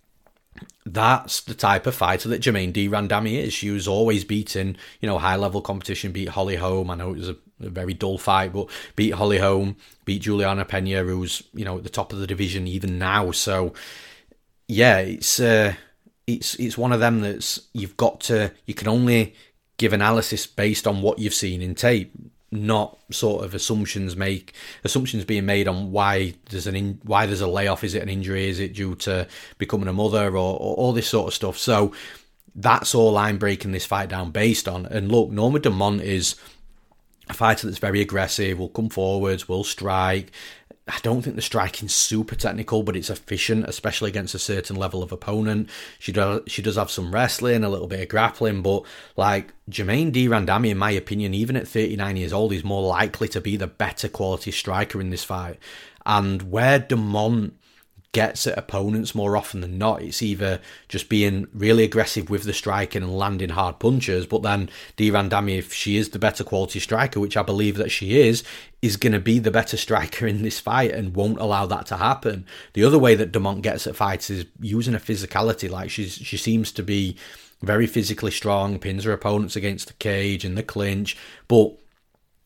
that's the type of fighter that Germaine de Randamie is. She was always beating, you know, high-level competition, beat Holly Holm. I know it was a very dull fight, but beat Holly Holm, beat Juliana Pena, who's, you know, at the top of the division even now. So yeah, it's one of them that's you can only give analysis based on what you've seen in tape, not sort of assumptions being made on why there's a layoff. Is it an injury? Is it due to becoming a mother, or all this sort of stuff? So that's all I'm breaking this fight down based on. And look, Norma Dumont is a fighter that's very aggressive, will come forwards, will strike. I don't think the striking's super technical, but it's efficient, especially against a certain level of opponent. She does have some wrestling, a little bit of grappling, but like Germaine de Randamie, in my opinion, even at 39 years old, is more likely to be the better quality striker in this fight. And where Dumont gets at opponents more often than not, it's either just being really aggressive with the striking and landing hard punches, but then de Randamie, if she is the better quality striker, which I believe that she is going to be the better striker in this fight and won't allow that to happen. The other way that Dumont gets at fights is using her physicality. Like she seems to be very physically strong, pins her opponents against the cage and the clinch, but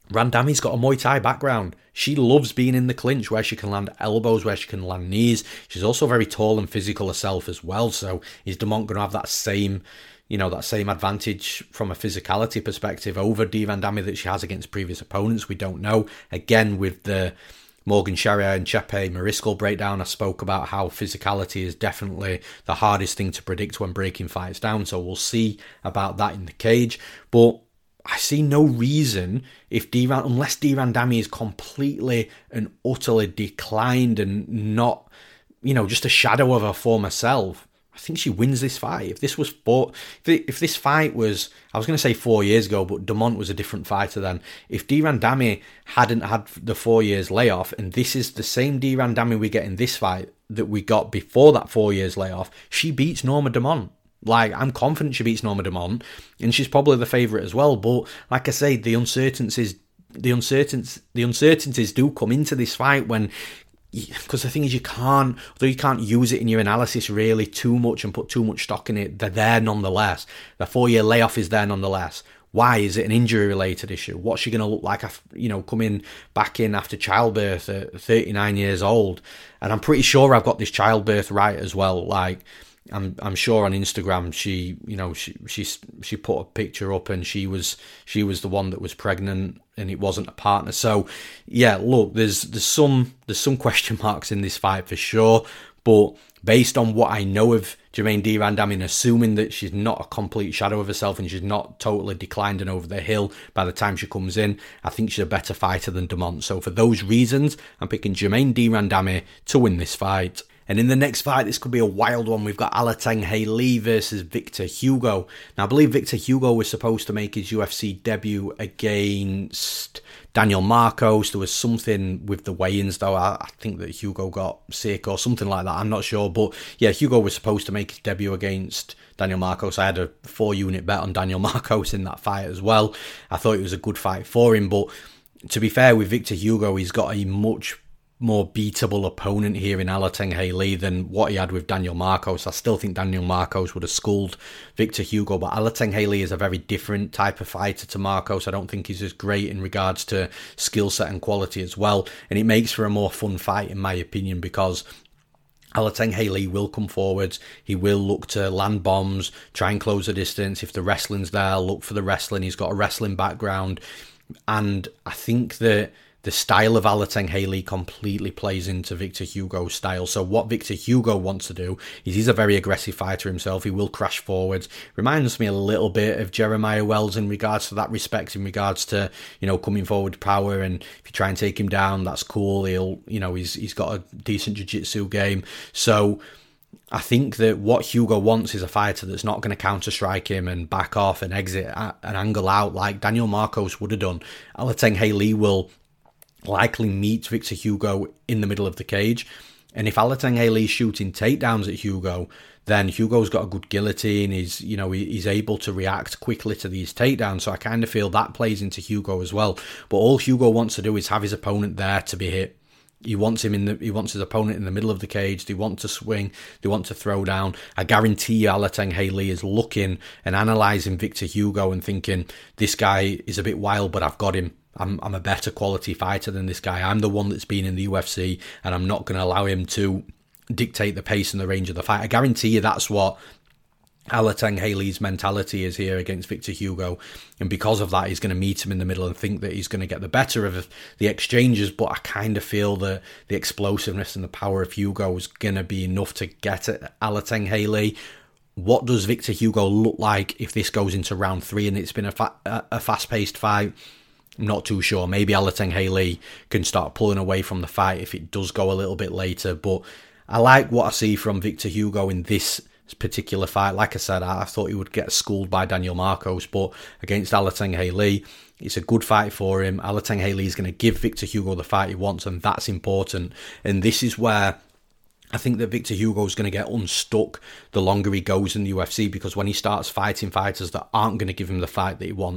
Randami's got a Muay Thai background. She loves being in the clinch where she can land elbows, where she can land knees. She's also very tall and physical herself as well. So is Dumont going to have that same advantage from a physicality perspective over Dee Van Damme that she has against previous opponents? We don't know. Again, with the Morgan Charrier and Chepe Mariscal breakdown, I spoke about how physicality is definitely the hardest thing to predict when breaking fights down. So we'll see about that in the cage. But I see no reason unless Dee Van Damme is completely and utterly declined and not, just a shadow of her former self. I think she wins this fight. If this fight was, I was going to say 4 years ago, but Dumont was a different fighter then. If Dee Van Damme hadn't had the 4 years layoff, and this is the same Dee Van Damme we get in this fight that we got before that 4 years layoff, she beats Norma Dumont. Like, I'm confident she beats Norma Dumont, and she's probably the favourite as well. But like I say, the uncertainties do come into this fight because the thing is, although you can't use it in your analysis really too much and put too much stock in it, they're there nonetheless. The 4 year layoff is there nonetheless. Why? Is it an injury-related issue? What's she going to look like, coming back in after childbirth at 39 years old? And I'm pretty sure I've got this childbirth right as well. Like, I'm sure on Instagram she put a picture up and she was the one that was pregnant and it wasn't a partner. So yeah, look, there's some question marks in this fight for sure, but based on what I know of Germaine Dee Van Damme, and assuming that she's not a complete shadow of herself and she's not totally declined and over the hill by the time she comes in, I think she's a better fighter than Dumont. So for those reasons, I'm picking Germaine Dee Van Damme to win this fight. And in the next fight, this could be a wild one. We've got Alateng Hailey versus Victor Hugo. Now, I believe Victor Hugo was supposed to make his UFC debut against Daniel Marcos. There was something with the weigh-ins, though. I think that Hugo got sick or something like that. I'm not sure. But yeah, Hugo was supposed to make his debut against Daniel Marcos. I had a 4-unit bet on Daniel Marcos in that fight as well. I thought it was a good fight for him. But to be fair with Victor Hugo, he's got a much more beatable opponent here in Alateng Hailey than what he had with Daniel Marcos. I still think Daniel Marcos would have schooled Victor Hugo, but Alateng Hailey is a very different type of fighter to Marcos. I don't think he's as great in regards to skill set and quality as well, and it makes for a more fun fight in my opinion, because Alateng Hailey will come forwards. He will look to land bombs, try and close the distance. If the wrestling's there, look for the wrestling. He's got a wrestling background, and I think that the style of Alateng Hailey completely plays into Victor Hugo's style. So what Victor Hugo wants to do is, he's a very aggressive fighter himself. He will crash forwards. Reminds me a little bit of Jeremiah Wells in regards to that respect, in regards to, coming forward power. And if you try and take him down, that's cool. He's got a decent jiu-jitsu game. So I think that what Hugo wants is a fighter that's not going to counter-strike him and back off and exit an angle out like Daniel Marcos would have done. Alateng Hailey will likely meet Victor Hugo in the middle of the cage, and if Alateng Hailey is shooting takedowns at Hugo, then Hugo's got a good guillotine. He's able to react quickly to these takedowns, so I kind of feel that plays into Hugo as well. But all Hugo wants to do is have his opponent there to be hit. He wants his opponent in the middle of the cage. They want to swing. They want to throw down. I guarantee you Alateng Hailey is looking and analysing Victor Hugo and thinking, this guy is a bit wild, but I've got him. I'm a better quality fighter than this guy. I'm the one that's been in the UFC, and I'm not going to allow him to dictate the pace and the range of the fight. I guarantee you that's what Alateng Hailey's mentality is here against Victor Hugo, and because of that, he's going to meet him in the middle and think that he's going to get the better of the exchanges. But I kind of feel that the explosiveness and the power of Hugo is going to be enough to get at Alateng Hailey. What does Victor Hugo look like if this goes into round 3 and it's been a fast-paced fight? I'm not too sure. Maybe Alateng Hailey can start pulling away from the fight if it does go a little bit later. But I like what I see from Victor Hugo in this particular fight. Like I said, I thought he would get schooled by Daniel Marcos, but against Alateng Hailey, it's a good fight for him. Alateng Hailey is going to give Victor Hugo the fight he wants, and that's important. And this is where I think that Victor Hugo is going to get unstuck the longer he goes in the UFC, because when he starts fighting fighters that aren't going to give him the fight that he wants,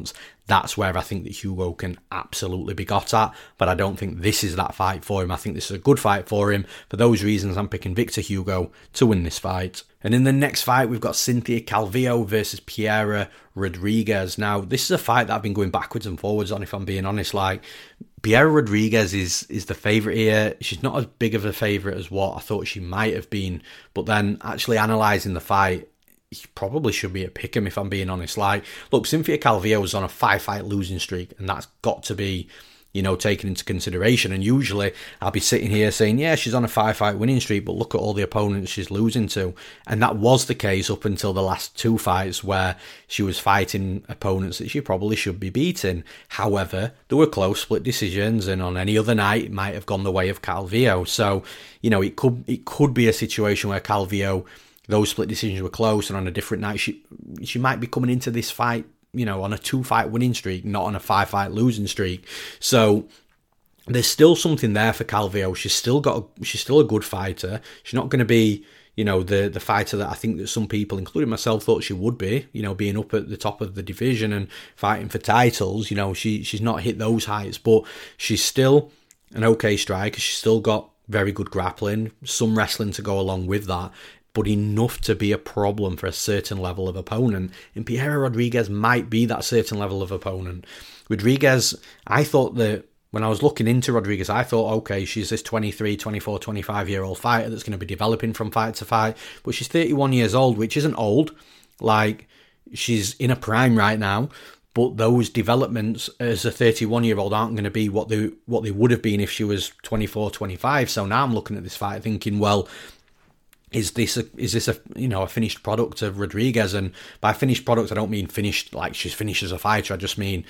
that's where I think that Hugo can absolutely be got at. But I don't think this is that fight for him. I think this is a good fight for him. For those reasons, I'm picking Victor Hugo to win this fight. And in the next fight, we've got Cynthia Calvillo versus Piera Rodriguez. Now, this is a fight that I've been going backwards and forwards on, if I'm being honest. Like, Piera Rodriguez is the favourite here. She's not as big of a favourite as what I thought she might have been. But then actually analysing the fight, he probably should be a pick'em, if I'm being honest. Like, look, Cynthia Calvillo was on a 5-fight losing streak, and that's got to be, taken into consideration. And usually I'll be sitting here saying, yeah, she's on a 5-fight winning streak, but look at all the opponents she's losing to. And that was the case up until the last 2 fights where she was fighting opponents that she probably should be beating. However, there were close split decisions, and on any other night it might have gone the way of Calvillo. So, it could be a situation where Calvillo, those split decisions were close, and on a different night she might be coming into this fight, on a 2-fight winning streak, not on a 5-fight losing streak. So there's still something there for Calvillo. She's still a good fighter. She's not going to be, the fighter that I think that some people, including myself, thought she would be. Being up at the top of the division and fighting for titles. She's not hit those heights, but she's still an okay striker. She's still got very good grappling, some wrestling to go along with that, but enough to be a problem for a certain level of opponent. And Piera Rodriguez might be that certain level of opponent. Rodriguez, I thought that when I was looking into Rodriguez, I thought, okay, she's this 23, 24, 25-year-old fighter that's going to be developing from fight to fight. But she's 31 years old, which isn't old. Like, she's in a prime right now. But those developments as a 31-year-old aren't going to be what they would have been if she was 24, 25. So now I'm looking at this fight thinking, well, is this a finished product of Rodriguez? And by finished product, I don't mean finished like she's finished as a fighter. I just mean,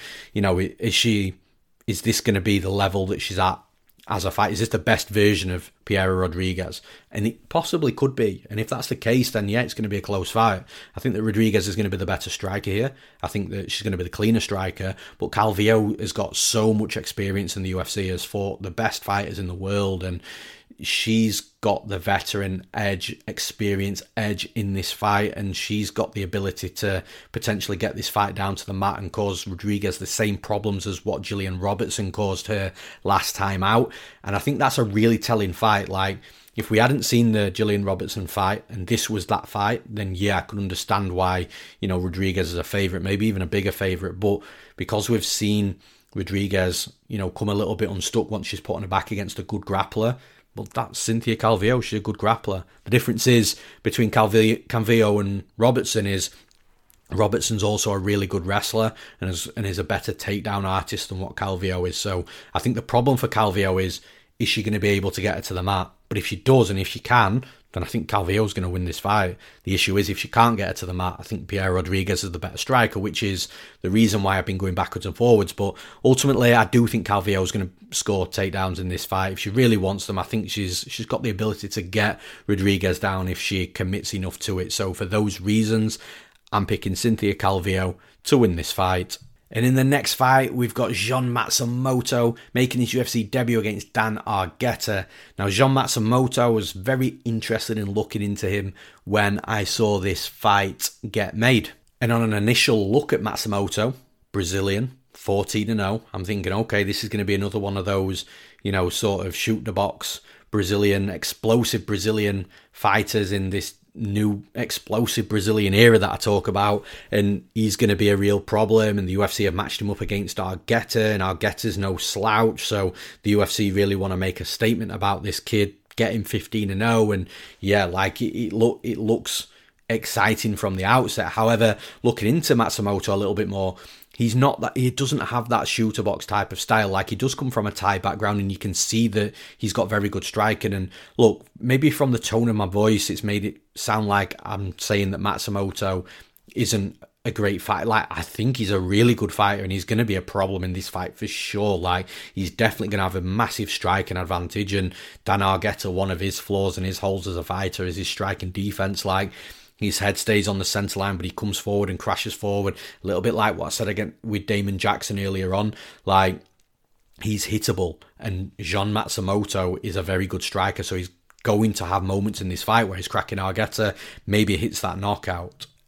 is this going to be the level that she's at as a fighter? Is this the best version of Piera Rodriguez? And it possibly could be. And if that's the case, then yeah, it's going to be a close fight. I think that Rodriguez is going to be the better striker here. I think that she's going to be the cleaner striker. But Calvillo has got so much experience in the UFC, has fought the best fighters in the world, and she's got the veteran experience edge in this fight, and she's got the ability to potentially get this fight down to the mat and cause Rodriguez the same problems as what Gillian Robertson caused her last time out. And I think that's a really telling fight. Like, if we hadn't seen the Gillian Robertson fight and this was that fight, then yeah, I could understand why, Rodriguez is a favourite, maybe even a bigger favourite. But because we've seen Rodriguez, come a little bit unstuck once she's put on her back against a good grappler, well, that's Cynthia Calvillo. She's a good grappler. The difference is between Calvillo and Robertson is Robertson's also a really good wrestler and is a better takedown artist than what Calvillo is. So I think the problem for Calvillo is she going to be able to get her to the mat? But if she does, and if she can, then I think Calvillo's going to win this fight. The issue is if she can't get her to the mat, I think Piera Rodriguez is the better striker, which is the reason why I've been going backwards and forwards. But ultimately, I do think Calvillo's going to score takedowns in this fight. If she really wants them, I think she's got the ability to get Rodriguez down if she commits enough to it. So for those reasons, I'm picking Cynthia Calvillo to win this fight. And in the next fight, we've got Jean Matsumoto making his UFC debut against Dan Argueta. Now, Jean Matsumoto, was very interested in looking into him when I saw this fight get made. And on an initial look at Matsumoto, Brazilian, 14-0, I'm thinking, okay, this is going to be another one of those, sort of shoot the box Brazilian, explosive Brazilian fighters in this new explosive Brazilian era that I talk about, and he's going to be a real problem. And the UFC have matched him up against Argueta, and Argueta's no slouch, so the UFC really want to make a statement about this kid, get him 15-0, and yeah, like it looks exciting from the outset. However, looking into Matsumoto a little bit more, he's not that, he doesn't have that shooter box type of style. Like, he does come from a Thai background, and you can see that he's got very good striking. And look, maybe from the tone of my voice, it's made it sound like I'm saying that Matsumoto isn't a great fighter. Like, I think he's a really good fighter, and he's going to be a problem in this fight for sure. Like, he's definitely going to have a massive striking advantage. And Dan Argueta, one of his flaws and his holes as a fighter is his striking defense. Like, his head stays on the centre line, but he comes forward and crashes forward. A little bit like what I said again with Damon Jackson earlier on. Like, he's hittable. And Jean Matsumoto is a very good striker, so he's going to have moments in this fight where he's cracking Argueta, maybe hits that knockout.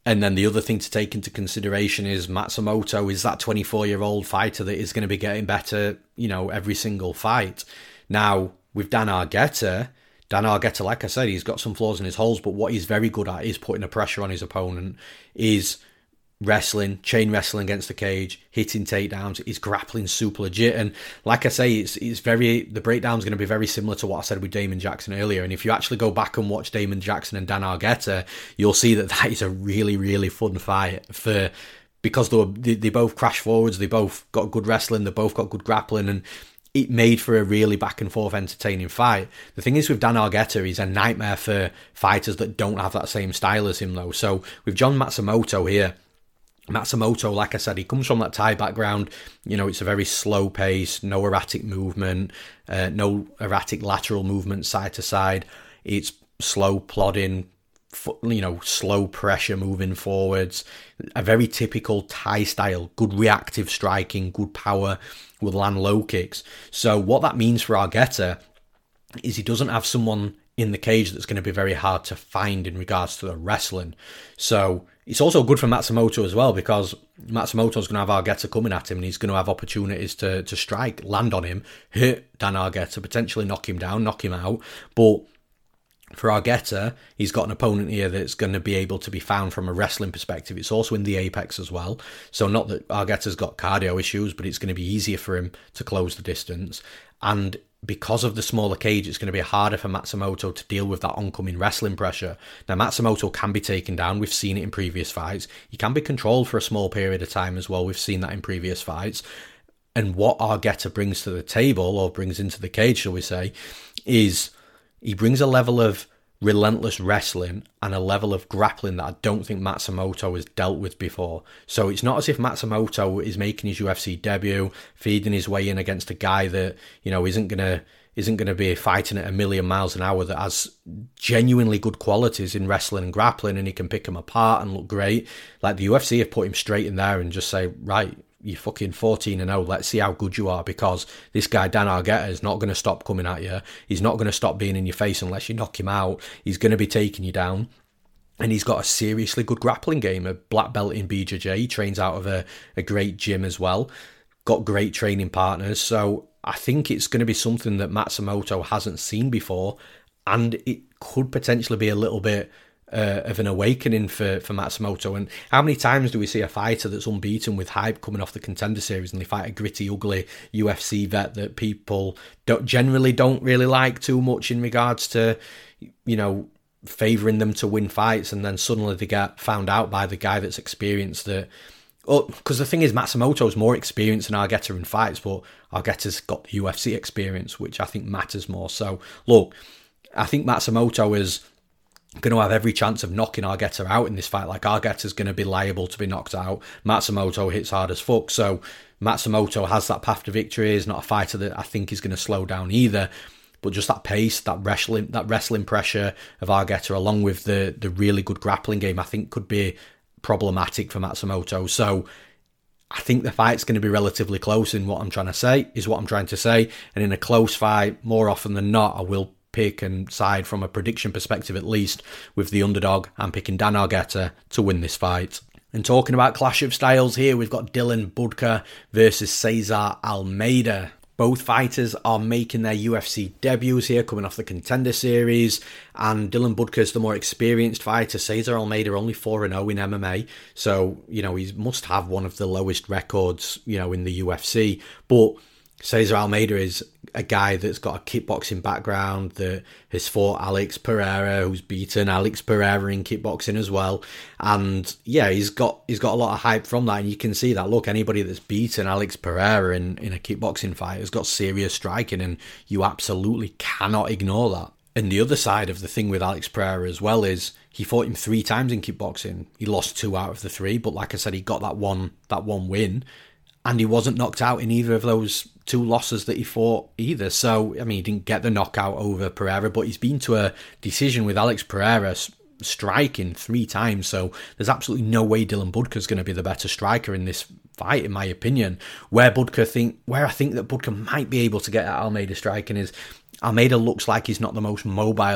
And then the other thing to take into consideration is Matsumoto is that 24-year-old fighter that is going to be getting better, every single fight. Now, with Dan Argueta, like I said, he's got some flaws in his holes, but what he's very good at is putting a pressure on his opponent, is wrestling, chain wrestling against the cage, hitting takedowns. His grappling super legit, and like I say, the breakdown's going to be very similar to what I said with Damon Jackson earlier. And if you actually go back and watch Damon Jackson and Dan Argueta, you'll see that is a really, really fun fight because they both crash forwards, they both got good wrestling, they both got good grappling, and it made for a really back and forth entertaining fight. The thing is with Dan Argueta, he's a nightmare for fighters that don't have that same style as him though. So with John Matsumoto here, like I said, he comes from that Thai background. It's a very slow pace, no erratic movement, no erratic lateral movement side to side. It's slow plodding, slow pressure moving forwards. A very typical Thai style, good reactive striking, good power, will land low kicks. So what that means for Argueta is he doesn't have someone in the cage that's going to be very hard to find in regards to the wrestling. So it's also good for Matsumoto as well, because Matsumoto's going to have Argueta coming at him and he's going to have opportunities to strike, land on him, hurt Dan Argueta, potentially knock him down, knock him out. But for Argueta, he's got an opponent here that's going to be able to be found from a wrestling perspective. It's also in the apex as well. So not that Argueta's got cardio issues, but it's going to be easier for him to close the distance. And because of the smaller cage, it's going to be harder for Matsumoto to deal with that oncoming wrestling pressure. Now, Matsumoto can be taken down. We've seen it in previous fights. He can be controlled for a small period of time as well. We've seen that in previous fights. And what Argueta brings to the table, or brings into the cage, shall we say, is he brings a level of relentless wrestling and a level of grappling that I don't think Matsumoto has dealt with before. So it's not as if Matsumoto is making his UFC debut, feeding his way in against a guy that, isn't gonna be fighting at 1,000,000 miles an hour, that has genuinely good qualities in wrestling and grappling, and he can pick them apart and look great. Like, the UFC have put him straight in there and just say, right, you're fucking 14-0, let's see how good you are, because this guy Dan Argueta is not going to stop coming at you. He's not going to stop being in your face unless you knock him out. He's going to be taking you down. And he's got a seriously good grappling game, a black belt in BJJ. He trains out of a great gym as well. Got great training partners. So I think it's going to be something that Matsumoto hasn't seen before, and it could potentially be a little bit of an awakening for Matsumoto. And how many times do we see a fighter that's unbeaten with hype coming off the Contender Series and they fight a gritty, ugly UFC vet that people generally don't really like too much in regards to, favouring them to win fights, and then suddenly they get found out by the guy that's experienced that. Well, because the thing is, Matsumoto's more experienced than Argueta in fights, but Argueta's got the UFC experience, which I think matters more. So, look, I think Matsumoto is going to have every chance of knocking Argueta out in this fight. Like, Argueta's going to be liable to be knocked out. Matsumoto hits hard as fuck, so Matsumoto has that path to victory. He's not a fighter that I think is going to slow down either. But just that pace, that wrestling pressure of Argueta, along with the really good grappling game, I think could be problematic for Matsumoto. So I think the fight's going to be relatively close in what I'm trying to say. And in a close fight, more often than not, I will pick and side from a prediction perspective, at least, with the underdog. I'm picking Dan Argueta to win this fight. And talking about clash of styles here, we've got Dylan Budka versus Cesar Almeida. Both fighters are making their UFC debuts here, coming off the Contender Series, and Dylan Budka is the more experienced fighter. Cesar Almeida only 4-0 in MMA, so, he must have one of the lowest records, in the UFC, but Cesar Almeida is a guy that's got a kickboxing background, that has fought Alex Pereira, who's beaten Alex Pereira in kickboxing as well. And yeah, he's got a lot of hype from that, and you can see that. Look, anybody that's beaten Alex Pereira in a kickboxing fight has got serious striking, and you absolutely cannot ignore that. And the other side of the thing with Alex Pereira as well is he fought him 3 times in kickboxing. He lost 2 out of the 3, but like I said, he got that one win. And he wasn't knocked out in either of those 2 losses that he fought either. So, he didn't get the knockout over Pereira, but he's been to a decision with Alex Pereira striking 3 times. So there's absolutely no way Dylan Budka's going to be the better striker in this fight, in my opinion. Where I think that Budka might be able to get at Almeida striking is Almeida looks like he's not the most mobile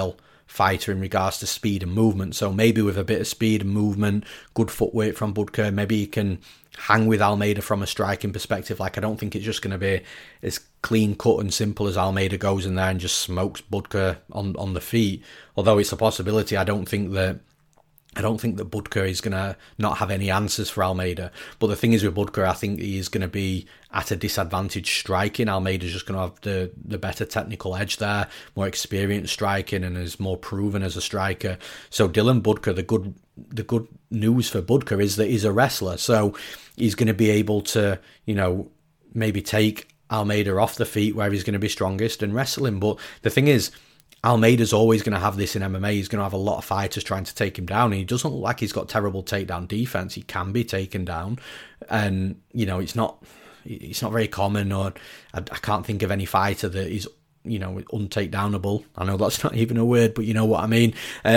fighter in regards to speed and movement. So maybe with a bit of speed and movement, good footwork from Budka, maybe he can hang with Almeida from a striking perspective. Like, I don't think it's just going to be as clean cut and simple as Almeida goes in there and just smokes Budka on the feet. Although it's a possibility, I don't think that Budka is going to not have any answers for Almeida. But the thing is with Budka, I think he is going to be at a disadvantage striking. Almeida's just going to have the better technical edge there, more experienced striking, and is more proven as a striker. So Dylan Budka, the good news for Budka is that he's a wrestler. So he's going to be able to, maybe take Almeida off the feet where he's going to be strongest and wrestle him. But the thing is, Almeida's always going to have this in MMA. He's going to have a lot of fighters trying to take him down. And he doesn't look like he's got terrible takedown defense. He can be taken down, and it's not very common. Or I can't think of any fighter that is untakedownable. I know that's not even a word, but you know what I mean.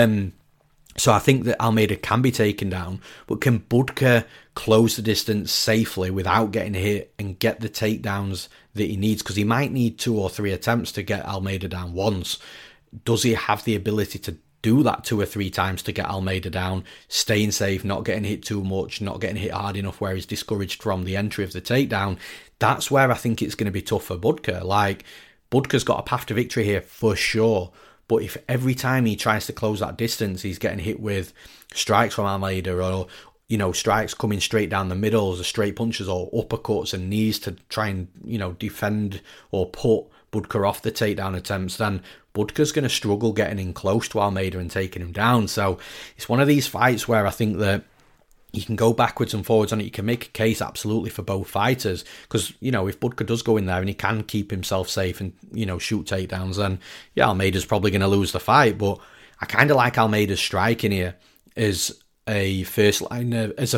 So I think that Almeida can be taken down, but can Budka close the distance safely without getting hit and get the takedowns that he needs? Because he might need 2 or 3 attempts to get Almeida down once. Does he have the ability to do that 2 or 3 times to get Almeida down, staying safe, not getting hit too much, not getting hit hard enough where he's discouraged from the entry of the takedown? That's where I think it's going to be tough for Budka. Like, Budka's got a path to victory here for sure. But if every time he tries to close that distance, he's getting hit with strikes from Almeida, or strikes coming straight down the middle, or straight punches, or uppercuts and knees to try and defend or put Budka off the takedown attempts, then Budka's going to struggle getting in close to Almeida and taking him down. So it's one of these fights where I think that you can go backwards and forwards on it. You can make a case absolutely for both fighters, because if Budka does go in there and he can keep himself safe and shoot takedowns, then Almeida's probably going to lose the fight. But I kind of like Almeida's striking here as a first line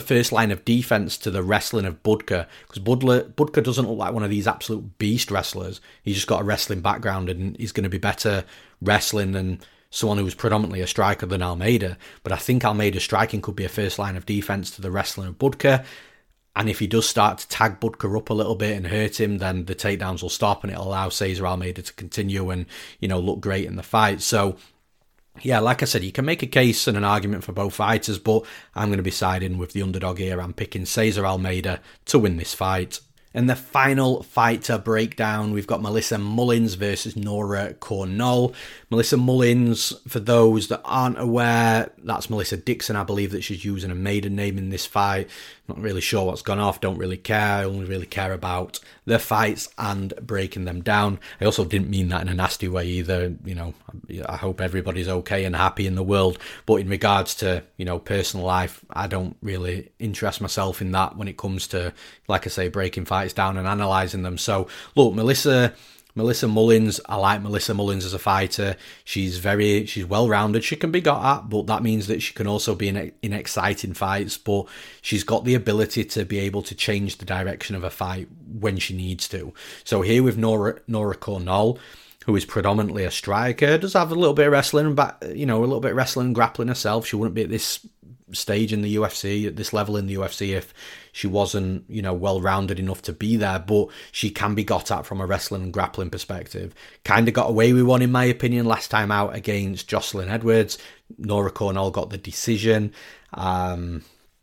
of defense to the wrestling of Budka, because Budka doesn't look like one of these absolute beast wrestlers. He's just got a wrestling background, and he's going to be better wrestling than someone who's predominantly a striker than Almeida. But I think Almeida's striking could be a first line of defense to the wrestling of Budka. And if he does start to tag Budka up a little bit and hurt him, then the takedowns will stop, and it'll allow Cesar Almeida to continue and look great in the fight. So yeah, like I said, you can make a case and an argument for both fighters, but I'm going to be siding with the underdog here. I'm picking Cesar Almeida to win this fight. And the final fighter breakdown, we've got Melissa Mullins versus Nora Cornell. Melissa Mullins, for those that aren't aware, that's Melissa Dixon. I believe that she's using a maiden name in this fight. Not really sure what's gone off, don't really care. I only really care about the fights and breaking them down. I also didn't mean that in a nasty way either. I hope everybody's okay and happy in the world. But in regards to, personal life, I don't really interest myself in that when it comes to, like I say, breaking fights down and analysing them. So, look, Melissa Mullins, I like Melissa Mullins as a fighter. She's well-rounded. She can be got at, but that means that she can also be in exciting fights. But she's got the ability to be able to change the direction of a fight when she needs to. So here with Nora Cornell, who is predominantly a striker, does have a little bit of wrestling, but a little bit of wrestling and grappling herself. She wouldn't be at this stage in the UFC, at this level in the UFC, if she wasn't, well-rounded enough to be there. But she can be got at from a wrestling and grappling perspective. Kind of got away with one, in my opinion, last time out against Jocelyn Edwards. Nora Cornell got the decision. I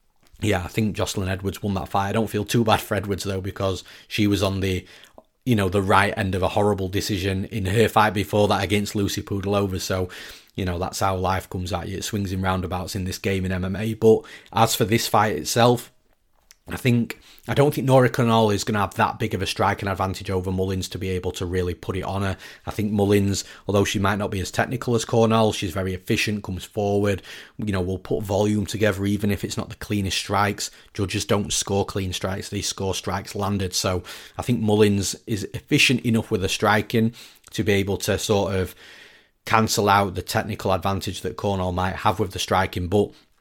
think Jocelyn Edwards won that fight. I don't feel too bad for Edwards, though, because she was on the right end of a horrible decision in her fight before that against Lucy Pudilova. So, that's how life comes at you. It swings in roundabouts in this game in MMA. But as for this fight itself, I don't think Nora Cornell is going to have that big of a striking advantage over Mullins to be able to really put it on her. I think Mullins, although she might not be as technical as Cornell, she's very efficient, comes forward, will put volume together even if it's not the cleanest strikes. Judges don't score clean strikes, they score strikes landed. So I think Mullins is efficient enough with her striking to be able to sort of cancel out the technical advantage that Cornell might have with the striking. But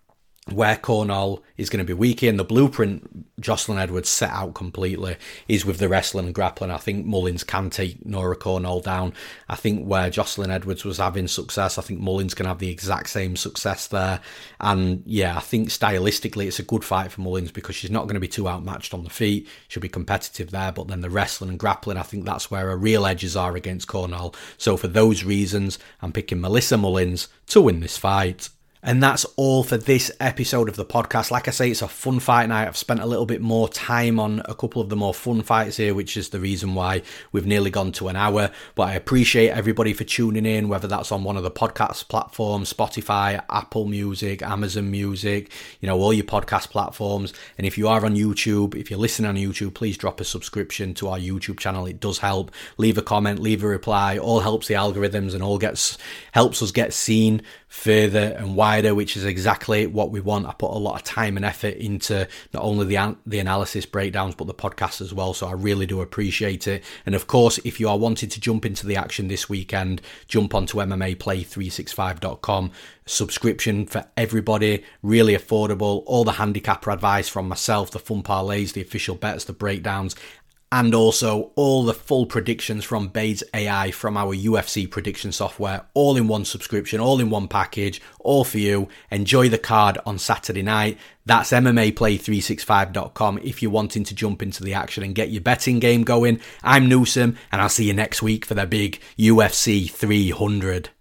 where Cornell is going to be weak in. The blueprint Jocelyn Edwards set out completely is with the wrestling and grappling. I think Mullins can take Nora Cornell down. I think where Jocelyn Edwards was having success, I think Mullins can have the exact same success there. And yeah, I think stylistically it's a good fight for Mullins because she's not going to be too outmatched on the feet. She'll be competitive there, but then the wrestling and grappling, I think that's where her real edges are against Cornell. So for those reasons, I'm picking Melissa Mullins to win this fight. And that's all for this episode of the podcast. Like I say, it's a fun fight night. I've spent a little bit more time on a couple of the more fun fights here, which is the reason why we've nearly gone to an hour. But I appreciate everybody for tuning in, whether that's on one of the podcast platforms, Spotify, Apple Music, Amazon Music, all your podcast platforms. And if you are on YouTube, if you're listening on YouTube, please drop a subscription to our YouTube channel. It does help. Leave a comment, leave a reply. All helps the algorithms and helps us get seen further and wider, which is exactly what we want. I put a lot of time and effort into not only the analysis breakdowns but the podcast as well, so I really do appreciate it. And of course, if you are wanting to jump into the action this weekend, jump onto MMAplay365.com. Subscription for everybody, really affordable, all the handicapper advice from myself, the fun parlays, the official bets, the breakdowns, and also all the full predictions from Bades AI from our UFC prediction software, all in one subscription, all in one package, all for you. Enjoy the card on Saturday night. That's MMAplay365.com if you're wanting to jump into the action and get your betting game going. I'm Newsome, and I'll see you next week for the big UFC 300.